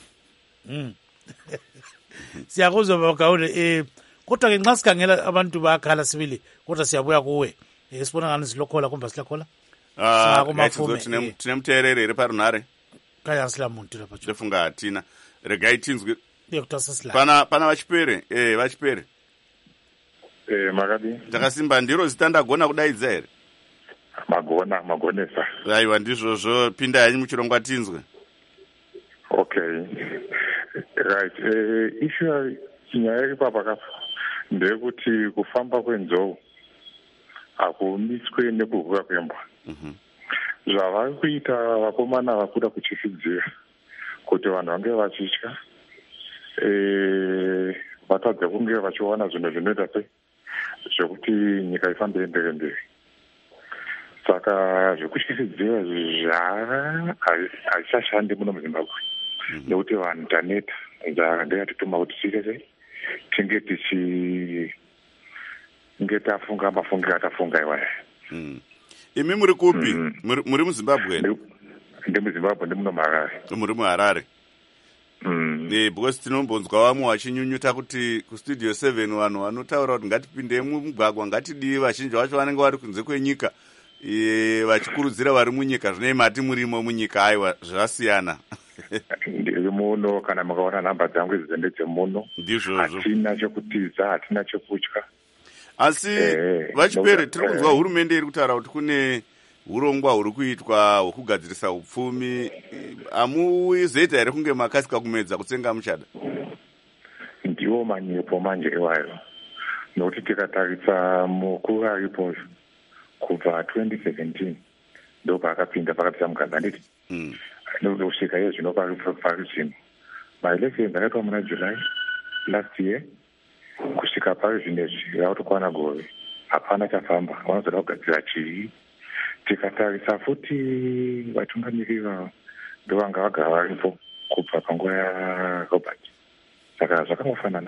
Siyakuzwa Baba Gawule eh kodwa ke nxa sikhangela abantu bakhala sibili kodwa siyabuya kuwe sibona ngani silokhola kumbe silakhola ah ngathi tinemtherere iri parunare kaya sila muntu lapha lefunga athina regai tinzwe yekutasa sila pana pana vachipere eh vachipere eh makadi takasimba ndiro zitanda gona kudaidza here magona magonesa aiwa ndizvozvo pinda yanyu muchirongwa tinzwe. Okay right eh issue chinyaya iri papa ndekuti kufamba kwenzou hakumiswe nekuvuka kwembwa. Zvavari kuita vakomana vakuda kuchifidzira kuti vanhu vange vachitya vatadze kunge vachiwana zvinhu zvinoita sei zvekuti nyika ifambe mberi mberi. Saka zvekuchifidzira hazvichashandi muno muZimbabwe nekuti vanhu taneta ndeyatituma kuti tiite sei tinge tichi nge tafunga mafungiro atafunga iwaya. Imi muri kupi? Muri muZimbabwe? Ndi muZimbabwe, ndi muno muHarare. Muri muHarare. Mm. Ne because tinombonzwa vamwe vachinyunyuta kuti kustudio seven vanhu vanotaura kuti ngatipinde mumugwagwa ngatidii, vazhinji vacho vanenge vari kunze kwenyika vachikurudzira vari munyika. Zvine mati murimo munyika, aiwa zvasiyana. Ndiri muno, kana mukaona nhamba dzangu idzi ndedzemuno. Ndizvozvo. Hatina chekutiza, hatina chekutya. Asi vachipere tiri kunzwa hurumende iri kutaura kuti kune urongwa huri kuitwa hwekugadzirisa upfumi. Hamuzoita here kunge makasika kumedza kutsenga muchada? Ndiwo manyepo manje iwayo, nokuti tikatarisa mukuru aripo kubva twenty seventeen ndo paakapinda pakapisa muganda nditi kusvika iye zvino pari zvino maelections akaitwa muna July last year. Kusvika pari zvinezvi yautokwana gove hapana chafamba, vanozoda kugadzira chii. Tikatarisa futi vatungamiri vavo ndovanga vagara varipo kubva panguva yaRobert, saka zvakangofanana.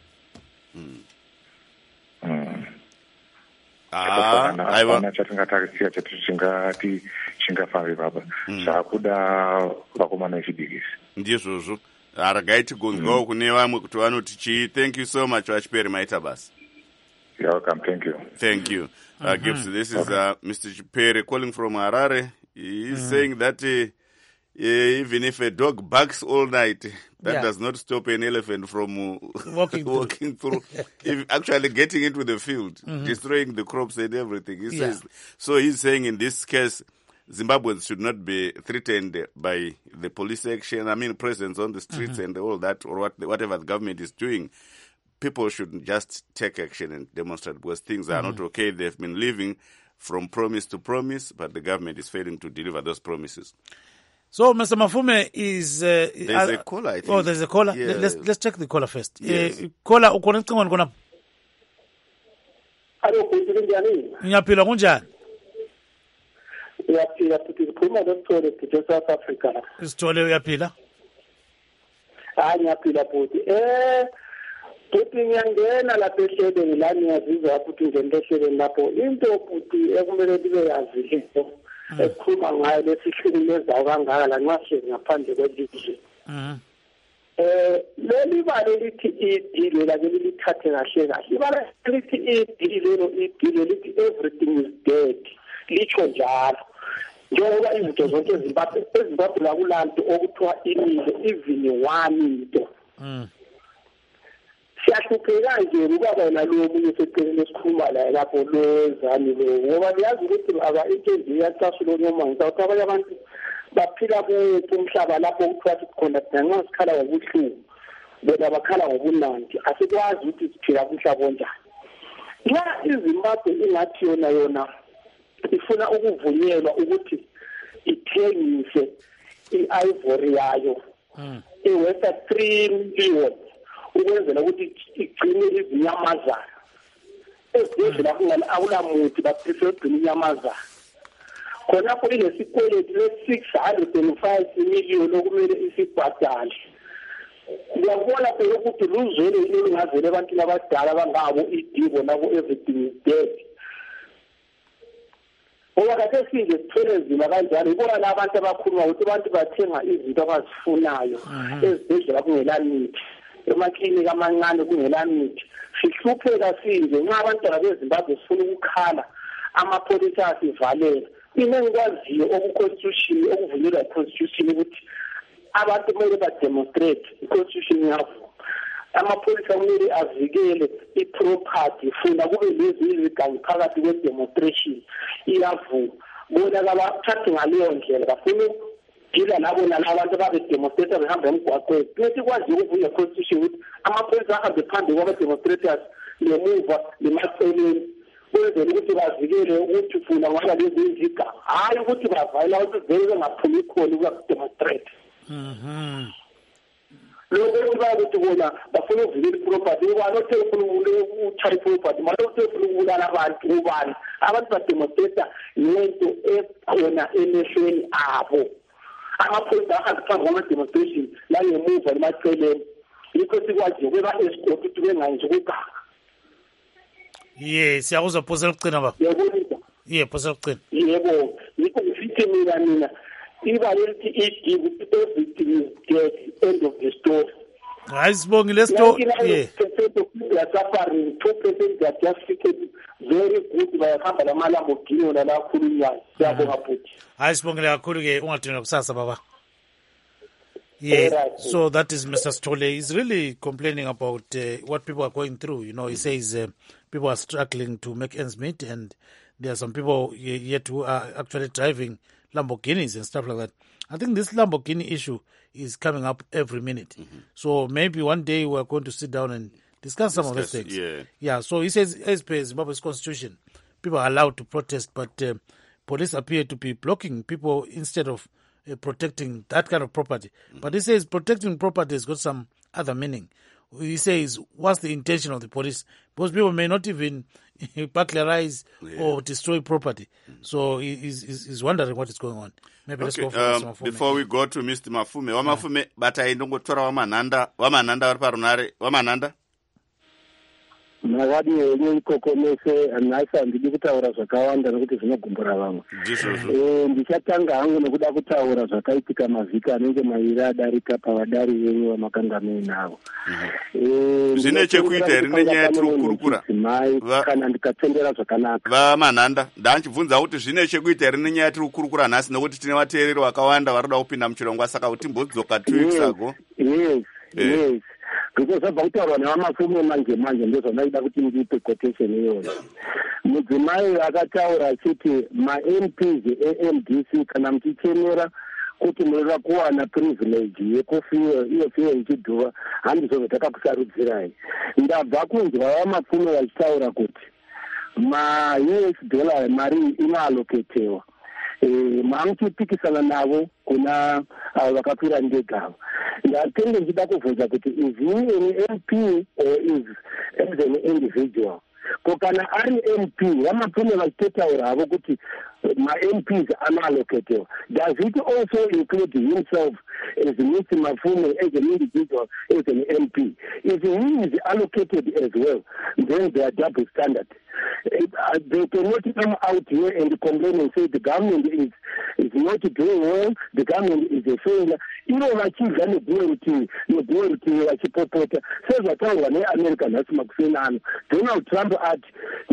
Hapana chatingatarisira chati chingati chingafambe baba. Zvakuda vakomana vechidikisi. Ndizvozvo haragai tigonzwawo kune vamwe kuti vanoti chii. Thank you so much Vachipere, maita basa. You're welcome. Thank you. Thank you. Uh, mm-hmm. Gibbs, this is uh, Mister Chipere calling from Harare. He's mm. saying that uh, uh, even if a dog barks all night, that yeah. does not stop an elephant from uh, walking, walking through, if actually getting into the field, mm-hmm. destroying the crops and everything. He yeah. says. So he's saying in this case, Zimbabweans should not be threatened by the police action, I mean presence on the streets mm-hmm. and all that, or what, whatever the government is doing. People should just take action and demonstrate, because things are mm-hmm. not okay. They've been living from promise to promise, but the government is failing to deliver those promises. So, Mister Mafume is... Uh, there's uh, a caller, I think. Oh, there's a caller? Yeah. Let's, let's check the caller first. Yes. Uh, caller, ukoneka ngani kona? Hello, kunjani? Nyapila kunjani? Uyapila futhi sikhuluma noSithole futhi South Africa. Sithole uyapila? Hayi ngiyapila futhi. Eh futhi ngiyangena lapha ehlelweni la ngiyazizwa futhi ngento ehlelweni lapho into futhi ekumele libe yazi leyo ekhuluma ngayo lesihlukumezayo kangaka la nxahle ngaphandle kwelizwe. Mhm. Eh leli bale lithi idile la lelithathe kahle kahle. Ibala lithi idile lo idile lithi everything is dead. Licho njalo. Njengoba izinto zonke ezimbaphe ezimbaphe la kulanto okuthiwa inile even one into. Mhm. Siyahlupheka nje ubaba na lo munye seceleni esikhuluma la lapho lo zani lo ngoba liyazi ukuthi aba into iyacasula noma ngizawuthi abanye abantu baphila kumhlaba lapho kuthiwa khona nxa sikhala ngobuhlungu bona bakhala ngobunandi asikwazi ukuthi siphila kumhlaba onjani. Nxa iZimbabwe ingathi yona yona ifuna ukuvunyelwa ukuthi ithengise i-ivory yayo iwesa three million ukwenzela ukuthi igcine izinyamazana ezidlela kungala akulamuthi baprefer ugcina inyamazana khonapho inesikweleti le-six hundred and five million okumele isibhadale. Ngiyabona phela ukuthi luzwele ilingazele ebantwini abadala abangabo idibo nabo everything is dead. Ngoba kade sinje sithole nzima kanjalo ibona la abantu abakhuluma ukuthi abantu bathenga izinto abazifunayo ezibhedlela kungela mithi, emaklinika amancane kungela mithi. Sihlupheka sinje nxa abantwana beZimbabwe sifuna ukukhala amapholisa asivalela. Mina ngikwaziyo okuconstitution okuvunyelwa iconstitution ukuthi abantu kumele bademonstrate iconstitution yabo. Amapholisa kumele avikele iproperty funa kube lezi izigangi phakathi kwedemonstration iyavuma. Bona kabathathe ngaleyo ndlela bafuna ukudila nabo nalabantu ababedemonstrate behamba emgwaqweni. Bese kwazi ukuvunya constitution ukuthi amapholisa ahambe phambi kwabademonstrators lemuva lemaceleni kwenzela ukuthi bavikele ukuthi ufuna ngala lezi iziga hayi ukuthi bavayela ukuthi vele ngaphumi khona ukudemonstrate. Mhm. Lokho bakuthi bona bafuna ukuvikela iproperty ubani othefuna uchayi property manje othefuna ukubulala abantu ubani abantu bademonstrate into ekhona emehlweni abo. Amaphoyisa ahamba phambi kwama-demonstration la ngemuva emaceleni yikho sikwazi ukuba escort ukuthi bengayenzi ukuganga. Yes, siyakuzwa phosa lokucina baba. Yebo. Yeah, phosa lokucina. Yebo, yikho ngifithi mina mina iba lithi igive everything is dead, end of the story. Hayi sibonge le story. Yeah. They are suffering. two percent they are just fitted very good bayahamba lamalambogini wona la khulunyana. Siyabonga futhi. Hayi sibongile kakhulu ke ungadinga kusasa baba. Yeah, right. So that is Mister Stole. He's really complaining about uh, what people are going through. You know, he says uh, people are struggling to make ends meet, and there are some people yet who are actually driving Lamborghinis and stuff like that. I think this Lamborghini issue is coming up every minute. Mm-hmm. So maybe one day we're going to sit down and discuss some discuss, of those things. Yeah. Yeah. So he says, as per Zimbabwe's constitution, people are allowed to protest, but uh, police appear to be blocking people instead of uh, protecting that kind of property. Mm-hmm. But he says protecting property has got some other meaning. He says, what's the intention of the police? Because people may not even burglarize yeah. or destroy property. Mm-hmm. So he, he's, he's wondering what is going on. Maybe okay, let's go for um, Mister Mafume. Before we go to Mister Mafume, Wamafume, yeah. Batai ndongotora wamananda, wamananda vari parunare, wamananda? Mawadi yenye ikokomese anasa ndidi kutaura zvakawanda nekuti zvinogumbura vamwe. Eh ndichatanga hangu nekuda kutaura zvakaitika mavhiki anenge mairi adarika pavadari venyu vamakanga muinavo. Eh zvine chekuita here nenyaya yatiri kukurukura kana ndikatendera zvakanaka. Vamananda ndanchibvunza kuti zvine chekuita here nenyaya yatiri kukurukura nhasi nekuti tine vateereri vakawanda varikuda kupinda muchirongwa saka kuti mbodzoka two weeks ago. Yes. Yes. Because sabva kutaurwa nevamafume manje manje ndozvanaida kuti ndipe quotation iyoyo. Mudzimai akataura achiti ma-M Ps e-M D C kana muchichemera kuti munoda kuwana privilege yekufiwa iyo fiwa ichidhuva handizvo takakusarudzirai. Ndabva kunzwa vamafume vachitaura kuti ma-U S dollar mari inoallocatewa. Eh mamuchipikisana navo kuna vakakwira ndegava. Ndatenge ndichida kubvunza kuti is he an M P or is as an individual? Ko kana ari M P vamafume vachitotaura havo kuti ma-M Ps anoallocatewa. Does it also include himself as Mister Mafume as an individual, as an M P? If he is allocated as well, then they are double standard. Uh, they cannot come out here and complain and say the government is is not doing well, the government is a failure. Ino vachidya nebuwe rutivi nebuwe rutivi vachipopota sezvataurwa neamerica nhasi makuseni ano. Donald Trump ati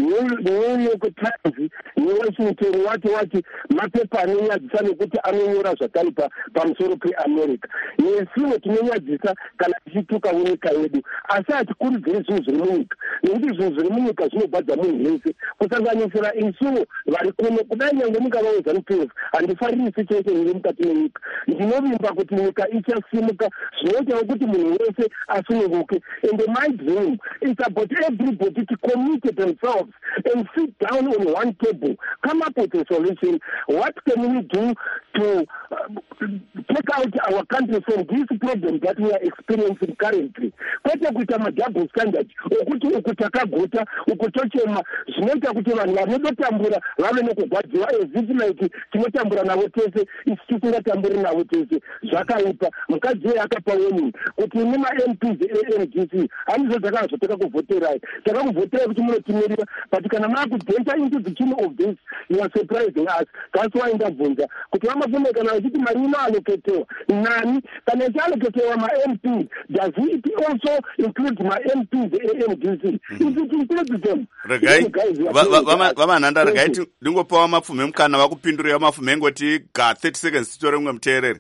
New York Times neWashington wati wati mapepa anonyadzisa nekuti anonyora zvakare pamusoro peamerica. Nesuwo tinonyadzisa kana tichituka munyika yedu asi hatikurudziri zvinhu zviri munyika nekuti zvinhu zviri munyika zvinobhadza munhu wese kusanganisira isuwo vari kuno kudai nyange mukava weZANU P F handifarisi chete ndiri mukati menyika. Ndinovimba kuti nyika ichasimuka zvinoitawo kuti munhu wese asununguke. And my dream is about everybody to commit themselves and sit down on one table, come up with a solution. What can we do to uh, take out our country from this problem that we are experiencing currently? Kwete kuita madouble standard okuti ukutakagota ukutochema zvinoita kuti vanhu vanotambura vave nekugwadziwa ezvitinaithi tinotambura navo tese isi tisingatamburi navo tese zvakaipa. Mukadzi uyo akapa warning kuti imi ma-M Ps e-M D C handizvo dzakazvo takakuvhoterai takakuvhoterai kuti munotimirira but kana maakudenta into the tune of this you are surprising us. That's why ndabvunza kuti vamafume kana vachiti mari inoallocatewa nani kana ichiallocatewa ma-M P does it also include ma-M Ps e-M D C? If it includes them regai vamananda regai ndingopa vamapfume mukana vakupindurira vamapfume ngoti ga thirty seconds titore mumwe muteereri.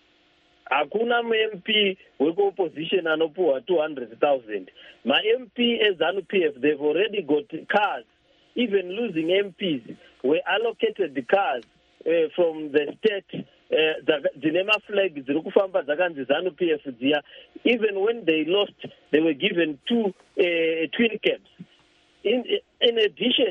Hakuna M P weko-opposition anopuwa two hundred thousand. Ma-M P eZANU P F, they've already got cars. Even losing M Ps were allocated the cars uh, from the state. Zinema uh, flag zirikufamba zakanzi ZANU P F dziya. Even when they lost, they were given two uh, twin cabs. In, in addition,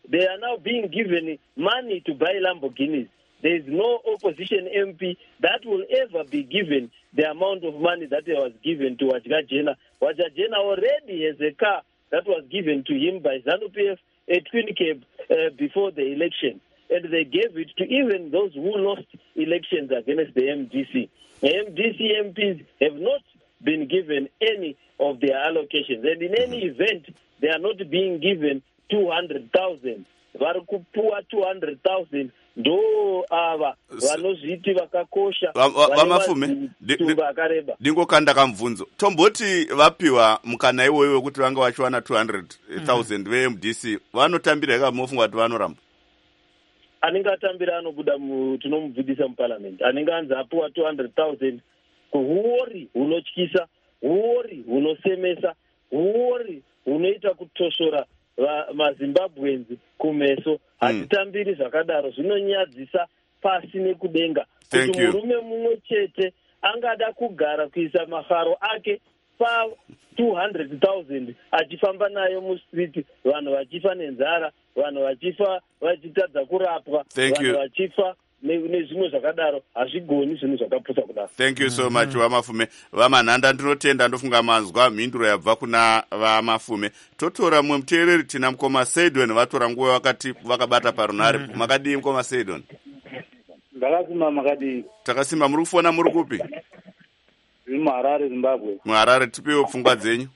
they are now being given money to buy Lamborghinis. There is no opposition M P that will ever be given the amount of money that was given to Wajajena. Wajajena already has a car that was given to him by ZANU-P F, a twin cab, uh, before the election. And they gave it to even those who lost elections against the M D C. The M D C M Ps have not been given any of their allocations. And in any event, they are not being given two hundred thousand. Varikupua two hundred thousand. Do ava vanozviti vakakosha vamafume ndingokanda kamubvunzo tomboti vapiwa mukana iwoyo kuti vanga vachiwana two hundred thousand ve-M D C vanotambira eka mofunga kuti vanoramba anenge atambira anobuda tinomubvudisa muparliament anenge anzi apiwa two hundred thousand kuhuori hunotyisa huori hunosemesa huori hunoita kutosora mazimbabwenzi kumeso hatitambiri zvakadaro zvinonyadzisa pasi nekudenga kuti murume mumwe chete angada kugara kuisa maharo ake pa two hundred thousand achifamba nayo mustriti vanhu vachifa nenzara vanhu vachifa vachitadza kurapwa vanhu vachifa nezvimwe zvakadaro hazvigoni zvinhu zvakapusa kudaro. Thank you so much Vamafume. Vamanhanda ndinotenda ndofunga manzwa mhinduro yabva kuna Vamafume. Totora mumwe muteereri tina mukoma Saidon vatora nguva vakati vakabata parunhare. Makadii mukoma Saidon? Ndakasimba makadii. Takasimba muri kufona muri kupi? Muri muHarare Zimbabwe. muHarare tipewo pfungwa dzenyu.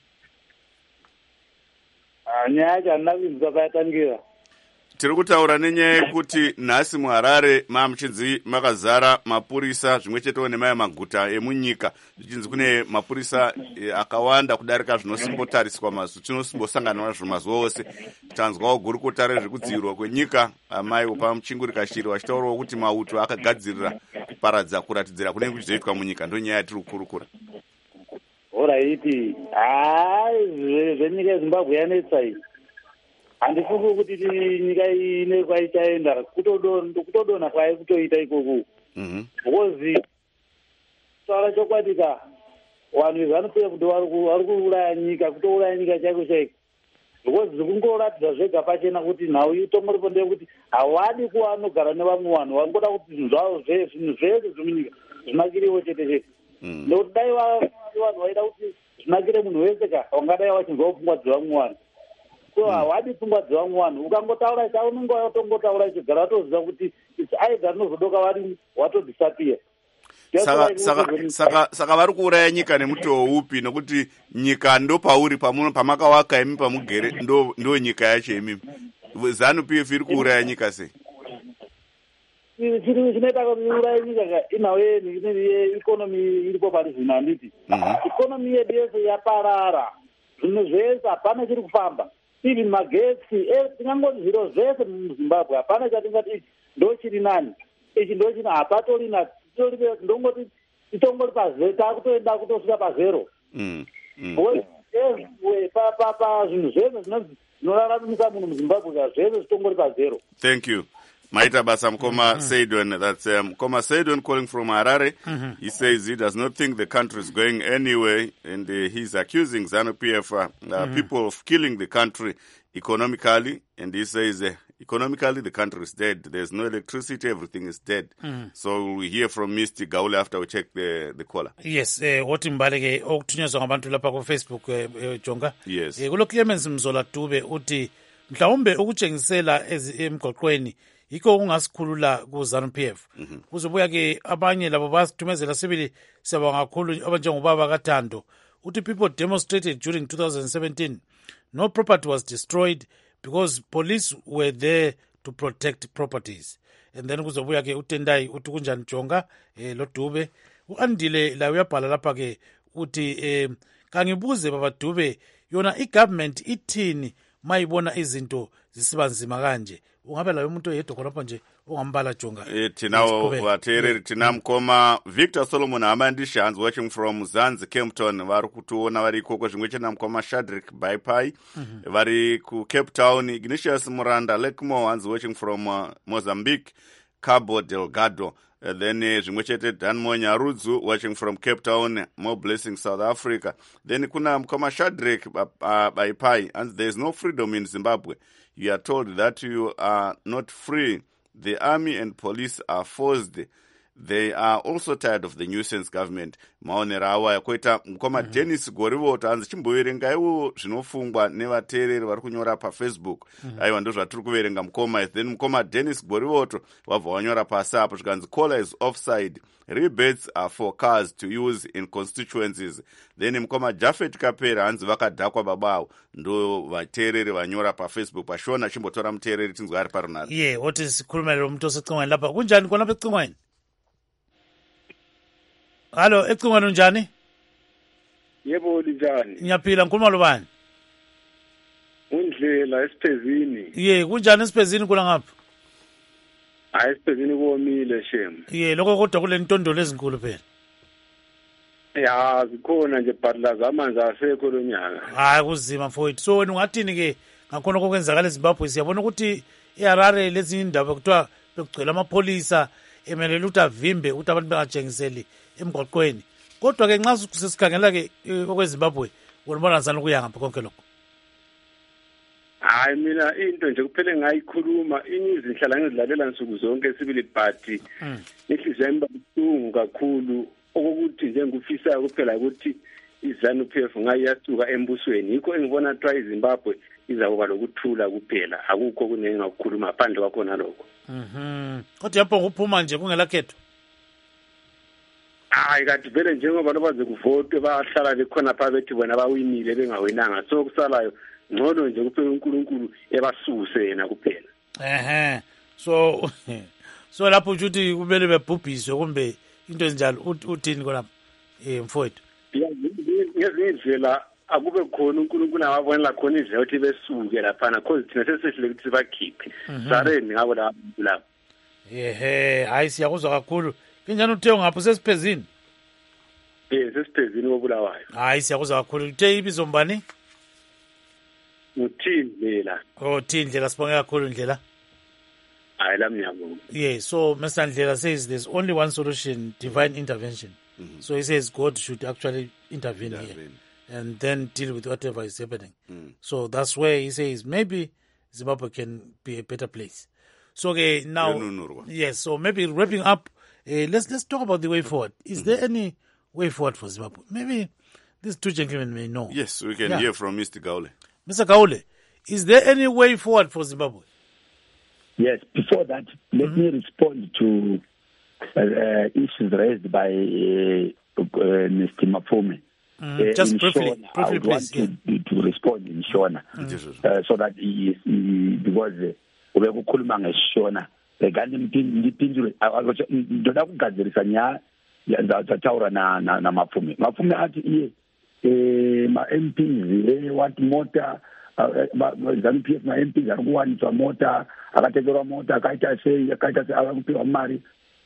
Ah nyaya yacho handina kuinzwa payatangira. Tiri kutaura nenyaya yekuti nhasi muHarare mamuchinzi makazara mapurisa zvimwe chetewo nemaya maguta emunyika zvichinzi kune mapurisa e, akawanda kudarika zvinosimbotariswa mazuva tinosimbosangana nazvo mazuva ose tanzwawo gurukota rezvekudzivirwa kwenyika amai upa muchingurika shiri vachitaurawo kuti mauto akagadzirira kuparadza kuratidzira kunenge kuchizoitwa munyika ndonyaya yatiri kukurukura. Alright, hai zvenyika yeZimbabwe yanetsa iyi handifungi kuti nyika ine kwaichaenda kutodona kwai kutoita ikoko because taura chokwatika vanhu vezvanupe kuti vari kuuraya nyika kutouraya nyika chaiko chaiko because zikungoratidza zvega pachena kuti nhau itomoripo ndeyekuti hawadi kuva vanogara nevamwe vanhu vangoda kuti zvinhu zvavo zvinhu zvese zvemunyika zvinakiriwo chete chete nekuti dai vanhu vaida kuti zvinakire munhu wese ka vangadai vachinzwawo pfungwa dzevamwe vanhu so hawadi pfungwa dzevamwe vanhu ukangotaura cha unenge watongotaura chigara watoziva kuti its either rinozodoka vari watodisappear. Saka, saka, saka, saka vari kuuraya nyika nemutoo upi nokuti nyika ndo pauri pamakawaka imi pamugere ndo, ndo nyika yacho imimi ZANU-P F iri kuuraya nyika sei? Chiri chinoita kuti uraya nyika inhau yeikonomi iripo pari zvino handiti ikonomi yedu yese yaparara zvinhu zvese hapana chiri kufamba even magetsi tingangoti zviro zvese muZimbabwe hapana chatingati ichi ndo chiri nani ichi ndo chiri hapatorina ndongoti titongori pazero takutoenda kutosvika pazero zvinhu zvese zvinoraramisa munhu muZimbabwe zvese zvitongori pazero. Thank you. Maita basa mkoma Saidon, that's um, Mkoma Saidon calling from Harare. Mm-hmm. He says he does not think the country is going anywhere, and uh, he's accusing ZANU-P F uh, uh, mm-hmm. people of killing the country economically, and he says uh, economically the country is dead. There's no electricity, everything is dead. Mm-hmm. So we hear from Mister Gaule after we check the the caller. Yes, what imbaleke okuthunyezwa ngabantu lapha ku Facebook Jonga. Yes. Kulo Clemens Mzola Dube uthi mhlawumbe ukutshengisela emgwaqweni yikho ungasikhulula ku ZANU-P F. Kuzobuya ke abanye labo basithumezela sibili siyabonga kakhulu abanjengobaba kaThando uthi people demonstrated during two thousand seventeen. No property was destroyed because police were there to protect properties. And then kuzobuya ke uTendai uthi kunjani Jonga eh lo Dube uandile la uyabhala lapha ke uthi eh kangibuze baba Dube yona igovernment ithini mayibona izinto zisibanzima kanje ungabe layo umuntu oyedwa khonapha nje ongambala Jonga. Eh tinawo watereri tina mkoma Victor Solomon Amandishi hands watching from Zanzi Kempton vari kutuona vari ikoko zvimwe chete namukoma Shadrack Baipai mm-hmm. vari ku Cape Town. Ignatius Muranda Lekmo hands watching from uh, Mozambique. Cabo Delgado Uh, then uh, zvimwe chete Danmo Nyarudzu watching from Cape Town, more blessing South Africa. Then kuna mkoma Shadrack uh, Baipai, and there is no freedom in Zimbabwe. You are told that you are not free. The army and police are forced. They are also tired of the nuisance government. Maonera awa yakoita mkoma mm-hmm. Dennis Gorivoto anzi chimboverengaiwo zvinofungwa nevateereri vari kunyora paFacebook. Mm-hmm. Aiwa ndo zvatiri kuverenga mukoma. Then mukoma Dennis Gorivoto wabva wanyora pasi apo zvikanzi caller is offside. Rebates are for cars to use in constituencies. Then mukoma Jafet Kapera hanzi vakadhakwa babao ndo vateereri vanyora paFacebook. Pashona chimbotora muteereri tinzwa ari parunhare. Ye, what is khulumelero mtoso Cingwane lapha. Kunjani kona pe Cingwane? Hallo, ecingwane unjani? Yebo linjani? Ngiyaphila, ngikhuluma lobani? Undlela esiphezini. Ye, kunjani esiphezini kula ngapha? Hayi esiphezini komile shem. Ye, lokho kodwa kule ntondolo ezinkulu phela. Ya, zikhona nje bhadla zamanzi asekho lonyaka. Hayi kuzima mfowethu. So wena ungathini ke ngakhona okwenzakala eZimbabwe? Siyabona ukuthi eHarare lezi indaba kuthiwa bekugcwele amapholisa emelele ukuthi avimbe ukuthi abantu bengajengiseli emgwaqweni. Kodwa ke nxa sesikhangela ke okweZimbabwe ubona njani kuya ngapha konke lokho? Hayi mina into nje kuphele ngayikhuluma inyuzi ngihlala ngizilalela nsuku zonke sibili party. Inhliziyo yami ibuhlungu kakhulu okuthi nje ngikufisayo kuphela ukuthi iZANU P F ngayasuka embusweni. Yikho engibona try iZimbabwe izakuba lokuthula kuphela. Akukho kunenge ngakukhuluma phandle kwakhona lokho. Mhm. Kodwa yapho ukuphuma nje kungela khetho. Hayi kanti vele njengoba lobaze kuvotwe bahlala bekhona pha bethi bona bawinile bengawinanga. So kusalayo ngcono nje kuphela uNkulunkulu ebasuse yena kuphela. Ehe. So so lapho uthi kumele bebhubhiswe kumbe into ezinjalo uthini khona eh mfowethu? Ngezindlela akube khona uNkulunkulu ababonela khona izwe ukuthi besuke lapha na cause thina sesihle ukuthi bakhiphe. Sareni ngabo la lapha. Ehe, hayi siyakuzwa kakhulu. Kunjani uthe ngapho sesiphezini? Eh sesiphezini kobulawayo. Hayi siyakuzwa kakhulu. Uthe ibizo mbani? Uthindlela. Oh Thindlela, sibonge kakhulu Ndlela. Hayi la mnyabonga. Yeah, so Mister Ndlela says there's only one solution, divine intervention. Mm-hmm. So he says God should actually intervene, intervene here and then deal with whatever is happening. Mm. So that's where he says maybe Zimbabwe can be a better place. So okay, now yes, so maybe wrapping up, uh, let's let's talk about the way forward. Is mm-hmm. there any way forward for Zimbabwe? Maybe these two gentlemen may know. Yes, we can yeah. hear from Mister Gaule. Mister Gaule, is there any way forward for Zimbabwe? Yes, before that, let mm-hmm. me respond to uh, uh, issues raised by uh, uh, Mister Mapfume. Mm-hmm. Uh, Just briefly, Shona, briefly I would please. want Yeah. to, to respond in Shona, mm-hmm. uh, so that he, he because ubekukhuluma ngeshona regarding ngipindule ndoda kugadzirisa nyaya dzataura na na na Mapfume. Mapfume ati iye eh ma M Ps eh what mota ZANU P F ma M Ps ari kuwaniswa mota akatekerwa mota akaita sei akaita sei akakupiwa mari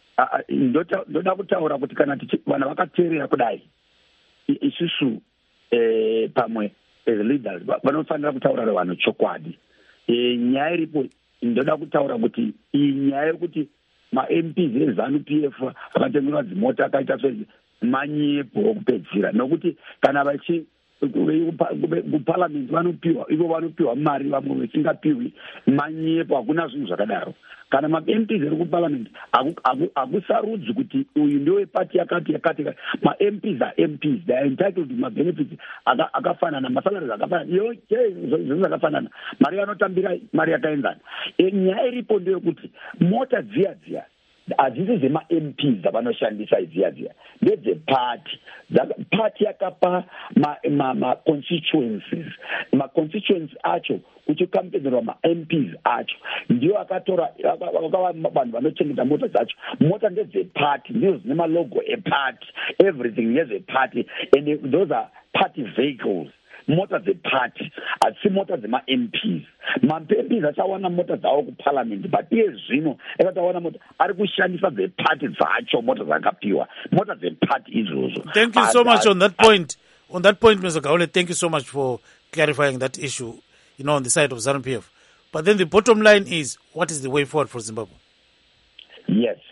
ndoda kutaura kuti kana vana vakateerera kudai isusu eh pamwe as leaders vanofanira kutaura vanhu chokwadi. Nyaya iripo ndoda kutaura kuti iyi nyaya yekuti ma M Ps eZANU P F akatengerwa dzimota akaita sei manyepo okupedzira nokuti kana vachi kuparliament vanopiwa ivo vanopiwa mari vamwe vasingapiwi manyepo hakuna zvinhu zvakadaro. Kana ma-M Ps eri kuparliament hakusarudzi kuti uyu ndewepati yakati yakati ma-M Ps a-M Ps they are entitled to ma-benefits akafanana masalaries akafanana zvinhu zvakafanana mari vanotambira mari yakaenzana. Nyaya iripo ndeyekuti mota dziya dziya hadzisi dzema-M Ps dzavanoshandisa idziya dziya ndedzepati pati yakapa ma-constituencies ma-constituencies acho kuchikampenderwa ma-M Ps acho ndiyo akatora vakava vanhu vanochengeta mota dzacho. Mota ndedzepati ndizo dzine malogo epati everything ndezepati and those are party vehicles. Mota dzepati hadzisi mota dzema-M Ps. Ma-M Ps achawana mota dzawo kuparliament but iye zvino akatawana mota ari kushandisa dzepati dzacho mota dzakapiwa mota dzepati izvozvo. Thank you so much on that point. On that point, Mister Gaule, thank you so much for clarifying that issue, you know, on the side of ZANU P F. But then the bottom line is, what is the way forward for Zimbabwe? Yes.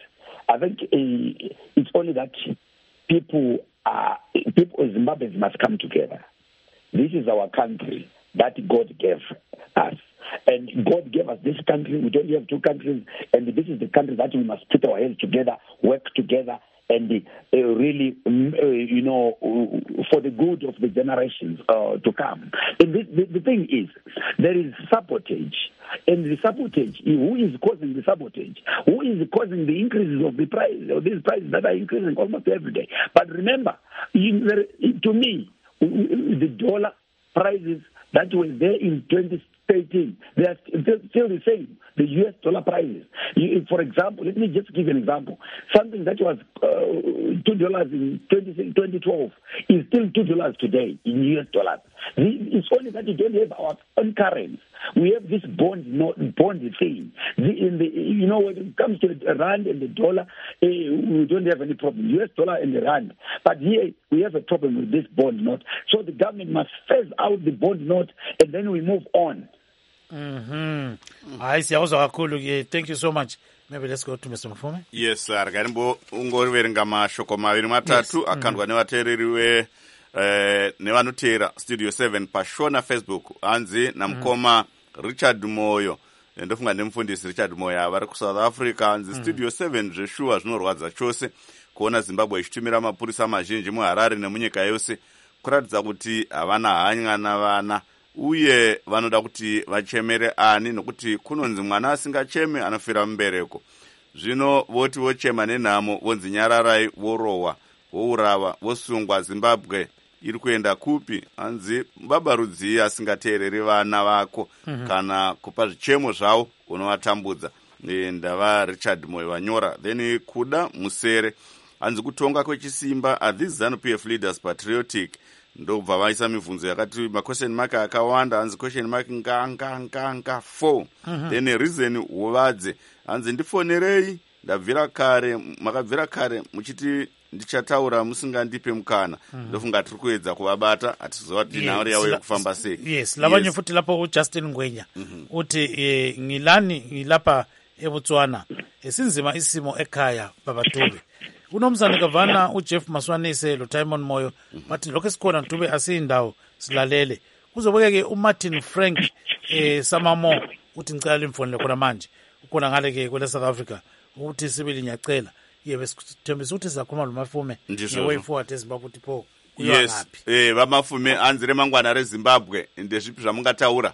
I think uh, it's only that people, are, people, Zimbabweans must come together. This is our country that God gave us. And God gave us this country. We don't have two countries. And this is the country that we must put our heads together, work together, and uh, really, uh, you know, uh, for the good of the generations uh, to come. And this, the, the thing is, there is sabotage. And the sabotage, who is causing the sabotage? Who is causing the increases of the price, of these prices that are increasing almost every day? But remember, in the, to me, the dollar prices that were there in twenty thirteen, they are still the same, the U S dollar prices. For example, let me just give an example. Something that was uh, two dollars in twenty twelve is still two dollars today in U S dollars. It's only that we don't have our own currency. We have this bond, not bond thing. The, in the, you know, when it comes to the rand and the dollar, uh, we don't have any problem. U S dollar and the rand. But here we have a problem with this bond note. So the government must phase out the bond note, and then we move on. Mm-hmm. I see. Also, cool. Thank you so much. Maybe let's go to Mister Mufome. Yes, sir. Garimbo ungoriverenga mashoko maviri matatu akandwa nevateereri ve Uh, nevanotera studio seven pashona Facebook anzi namukoma mm. Richard Moyo ndofunga nemufundisi Richard Moyo vari kuSouth Africa anzi mm. studio seven zveshuwa zvinorwadza chose kuona Zimbabwe ichitumira mapurisa mazhinji muHarare nemunyika yose kuratidza kuti havana hanya navana uye vanoda kuti vachemere ani nokuti kunonzi mwana asingacheme anofira mubereko. Zvino voti vochema nenhamo vonzi nyararai vorohwa vourava vosungwa. Zimbabwe iri kuenda kupi? Anzi baba Rudzi asingateereri vana vako mm-hmm. kana kupa zvichemo zvavo unovatambudza. Ndava Richard Moyo vanyora. Then kuda musere anzi kutonga kwechisimba are these ZANU-P F leaders patriotic? Ndobva vaisa mibvunzo yakati maquestion mark akawanda anzi question mark nga nga nga nga four. Mm-hmm. Then reason uvadze anzi ndifonerei ndabvira kare makabvira kare muchiti ndichataura musingandipe mukana. Mm-hmm. Ndofunga tiri kuedza kuvabata atizowa kuti nauri yawo yekufamba sei. Yes, lavanye futi lapo uJustin Ngwenya uti eh, ngilani ngilapha eBotswana esinzima isimo ekhaya babaTube. Unomzana Gavana uJeff Maswanise lo Timon Moyo bathi lokho esikhona Ntube asiyindawo silalele. Kuzobekeke uMartin Frank eh Samamo uthi ngicela imfonele khona manje ukona ngale ke kwele South Africa uthi sibili nyacela yebe sithembisa ukuthi sizakhuluma lo Mafume way forward eZimbabwe uthi pho yes eh baMafume anzire mangwana reZimbabwe ndezvipi zvamungataura?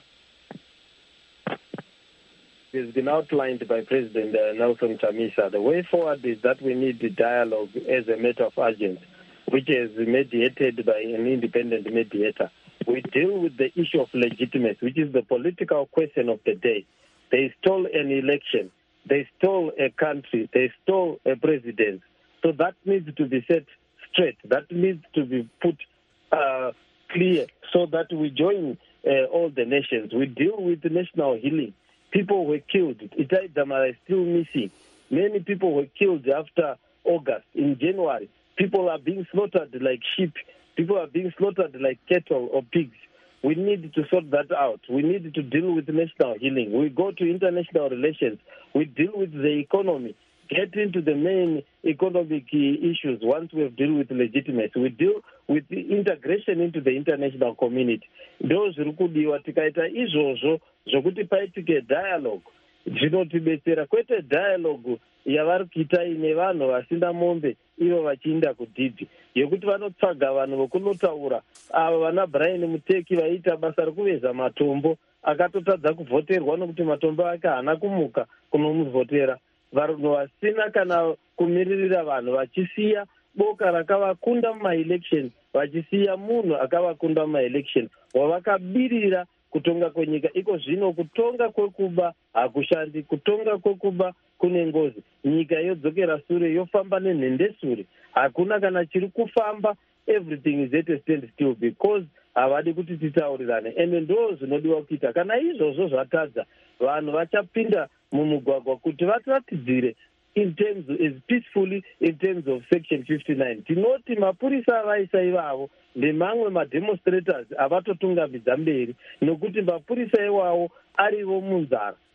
Has been outlined by President uh, Nelson Chamisa. The way forward is that we need the dialogue as a matter of urgency, which is mediated by an independent mediator. We deal with the issue of legitimacy, which is the political question of the day. They stole an election. They stole a country. They stole a president. So that needs to be set straight. That needs to be put uh, clear so that we join uh, all the nations. We deal with the national healing. People were killed. Itaidama is still missing. Many people were killed after August. In January, people are being slaughtered like sheep. People are being slaughtered like cattle or pigs. We need to sort that out. We need to deal with national healing. We go to international relations. We deal with the economy. Get into the main economic issues once we have dealt with legitimacy. We deal with the integration into the international community. Those rukudiwa tikaita izvozvo zvokuti paitike dialogue zvinotibetsera kwete dialogue yavari kuita ine vanhu vasina mombe ivo vachiinda kudhidhi yekuti vanotsvaga vanhu vokunotaura ava vana Brian Muteki vaiita basa rekuveza matombo akatotadza kuvhoterwa nokuti matombo ake haana kumuka kunomuvhotera. Vanhu vasina kana kumiririra vanhu vachisiya boka rakavakunda mumaelection vachisiya munhu akavakunda mumaelection wavakabirira kutonga kwenyika. Iko zvino kutonga kwekuba hakushandi. Kutonga kwekuba kune ngozi. Nyika yodzokera sure yofamba nenhendesure. Hakuna kana chiri kufamba. Everything is at a standstill because havadi kuti titaurirane. Ende ndo zvinodiwa kuita. Kana izvozvo zvatadza vanhu vachapinda mumugwagwa kuti vatiratidzire in terms as peacefully in terms of section fifty-nine. Tinoti mapurisa vaisa ivavo ndemamwe mademonstrators avatotungamidza mberi nokuti mapurisa iwawo arivo munzara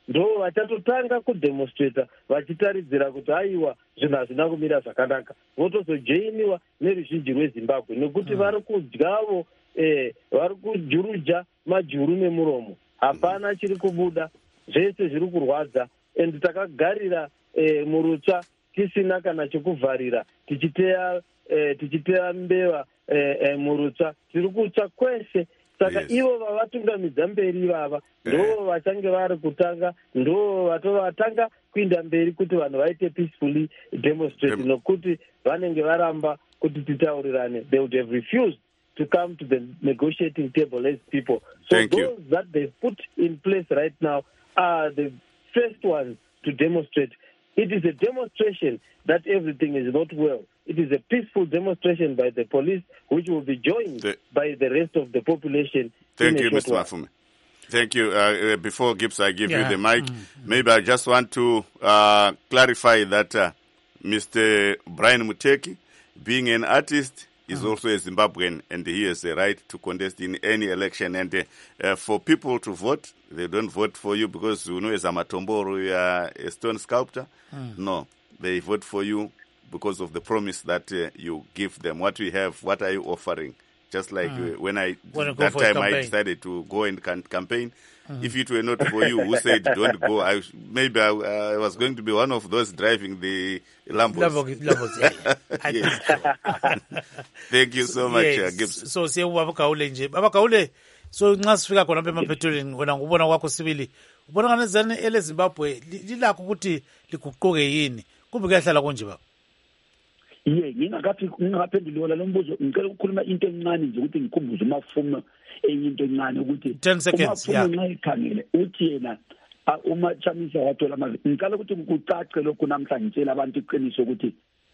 ndo vachatotanga kudemonstrata vachitaridzira kuti aiwa zvinhu hazvina kumira zvakanaka, votozojoiniwa neruzhinji rwezimbabwe nekuti mm. vari kudyavo eh, vari kujuruja majuru nemuromo, hapana chiri kubuda, zvese zviri kurwadza, and takagarira eh, murutsva tisina kana chekuvharira, tichiteya eh, tichiteya mbeva eh, eh, murutsva tiri kutsva kwese. Saka yes. ivo vavatungamidza mberi vava ndo vachange vari kutanga, ndo vatovatanga kuinda mberi kuti vanhu vaite peacefully demonstrate, Dem- nokuti vanenge varamba kuti titaurirane. They would have refused to come to the negotiating table as people. So Thank those you. that they've put in place right now are the first ones to demonstrate. It is a demonstration that everything is not well. It is a peaceful demonstration by the police, which will be joined the, by the rest of the population. Thank you, Mister Mafume. Thank you. Uh, before Gibbs, I give yeah. you the mic. Mm-hmm. Maybe I just want to uh, clarify that uh, Mister Brian Muteki, being an artist, is mm-hmm. also a Zimbabwean, and he has a right to contest in any election. And uh, uh, for people to vote, they don't vote for you because you know as a Matomboro, you are a stone sculptor. Mm. No, they vote for you because of the promise that uh, you give them. What we have, what are you offering? Just like mm. uh, when I, when that time I decided to go and can campaign. Mm. If it were not for you who said don't go, I maybe I, uh, I was going to be one of those driving the Lambos. Lambos, yeah, yeah. Thank you so much, yes. uh, Gibbs. So siyabonga Kaule nje. Baba Kaule, so nxa sifika khona phema petrolini wena ngubona kwakho sibili. Ubona kanezane ele Zimbabwe lilakho ukuthi liguquke yini? Kumbe kuyahlala konje baba? Ye, ngingakathi ngingaphendula lo mbuzo, ngicela ukukhuluma into encane nje ukuthi ngikhumbuze uMafume enye into encane ukuthi ten seconds yeah. Nxa ikhangele uthi yena uma Chamisa wathola amazwi, ngicela ukuthi kucace lokho namhlanje ngitshela abantu iqiniso ukuthi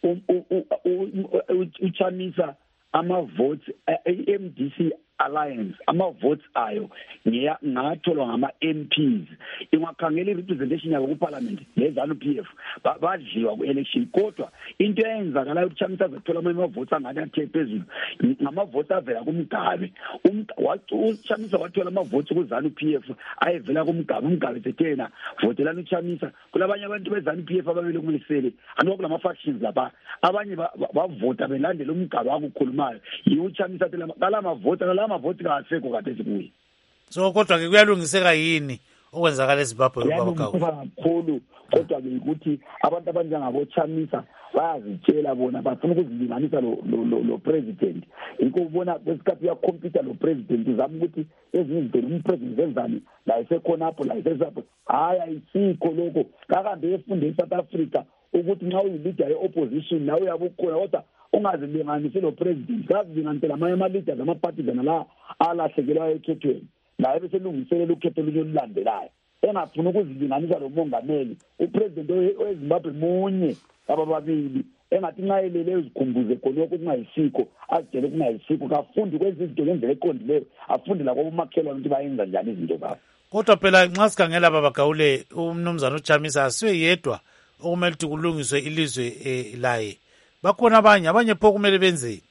uChamisa ama votes e-M D C Alliance ama votes ayo ngatholwa ngama M Ps ingakhangela representation yabo ku parliament lezanu P F badliwa ku election, kodwa into eyenzakala ukuthi Chamisa zathola ama votes angani athe phezulu ngama votes avela kumgabe. uChamisa wathola ama votes ku ZANU P F ayevela kumgabe, umgabe sethena votela uChamisa. Kulabanye abantu bezanu P F ababele kumisele anoko kulama factions lapha, abanye bavota belandela umgabe akukhulumayo yiwo uChamisa phela kalama vote kalama vote kasekho kade sibuye. So kodwa ke kuyalungiseka yini okwenzakala eZimbabwe baba Kaule? Kakhulu, kodwa ke ukuthi abantu abanjengabo Chamisa bayazitshela bona bafuna ukuzilinganisa lo lo lo president. Inko ubona kwesikhathi ya computer lo president uzama ukuthi ezinye izinto umpresident zenzani la esekhona apho la esesapho hayi ayisikho lokho kakambe efunde eSouth Africa ukuthi nxa uyi-leader ye-opposition nawe uyabukhona kodwa ungazilinganisi lo president. Kazilinganisela amanye ama-leaders ama-partisans la alahlekelwayo ekhethweni naye beselungiselela ukhetho olulandelayo, engafuna ukuzilinganisa lo mongameli upresident weZimbabwe munye aba babili, engathi nxa elele ezikhumbuze khona ukuthi kungayisikho azitshele kungayisikho, kafundi kwenza izinto ngendlela eqondileyo, afunde labo umakhelwane ukuthi bayenza njani izinto zabo. Kodwa phela nxa sikhangela baba Kaule umnumzana uChamisa asiwe yedwa okumele ukuthi kulungiswe ilizwe eh, laye, bakhona abanye abanye pho kumele benzeni?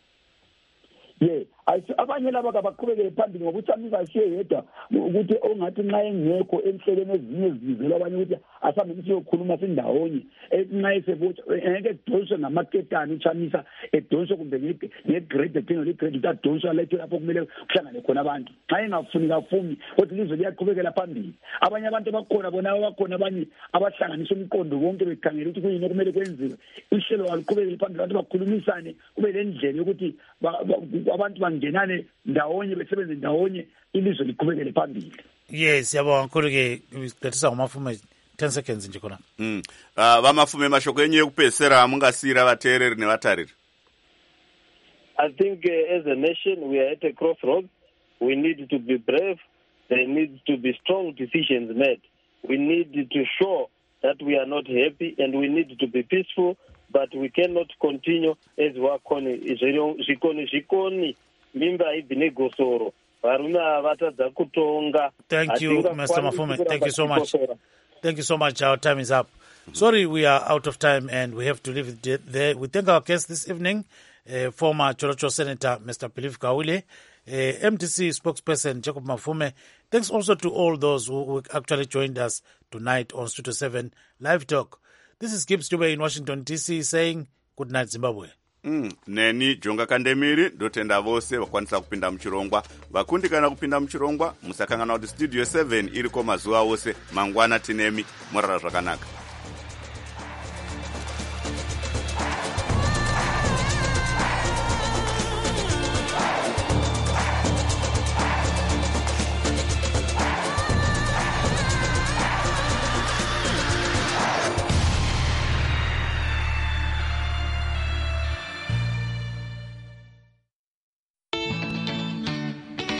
Ye, abanye laba kabaqhubekele phambili ngokuthi Chamisa asiye yedwa ukuthi ongathi nxa engekho emhleleni ezinye ezizelo abanye ukuthi asambe siyokhuluma sindawonye nxa esebotha engeke edonswe ngamaketani uChamisa edonswe kumbe ngegrade thing legrade utadonswa lethe lapho kumele kuhlangane khona abantu nxa engafuni kafumi kodwa ilizwe liyaqhubekela phambili. Abanye abantu bakhona bona bakhona abanye abahlanganisa umqondo wonke bekhangela ukuthi kuyini okumele kwenziwe, ihlelo aliqhubekele phambili, abantu bakhulumisane kube lendlela yokuthi abantu bangenane ndawonye besebenze ndawonye ilizwe liqhubekele phambili. Yes, yabonga kakhulu ke sicethisa ngoMafume ten seconds nje khona. Mm. Ah baMafume mashoko enye kupesera mungasira vatereri nevatariri. I think uh, as a nation we are at a crossroads. We need to be brave. There needs to be strong decisions made. We need to show that we are not happy and we need to be peaceful, but we cannot continue as wakoni zvikoni zvikoni mimba ibine gosoro varuna vatadza kutonga. Thank you Mister Mafume, thank you so much. Thank you so much. Our time is up. Sorry, we are out of time and we have to leave it there. We thank our guest this evening, uh, former Cholocho Senator Mister Philip Kaule, uh, M D C spokesperson Jacob Mafume, Thanks also to all those who, who actually joined us tonight on Studio seven Live Talk. This is Gibbs Dube in Washington, D C saying good night, Zimbabwe. Mm, neni Jonga Kandemiri ndotenda vose vakwanisa kupinda muchirongwa. Vakundikana kupinda muchirongwa musakangana kuti Studio seven iriko mazuva ose mangwana tinemi morara zvakanaka.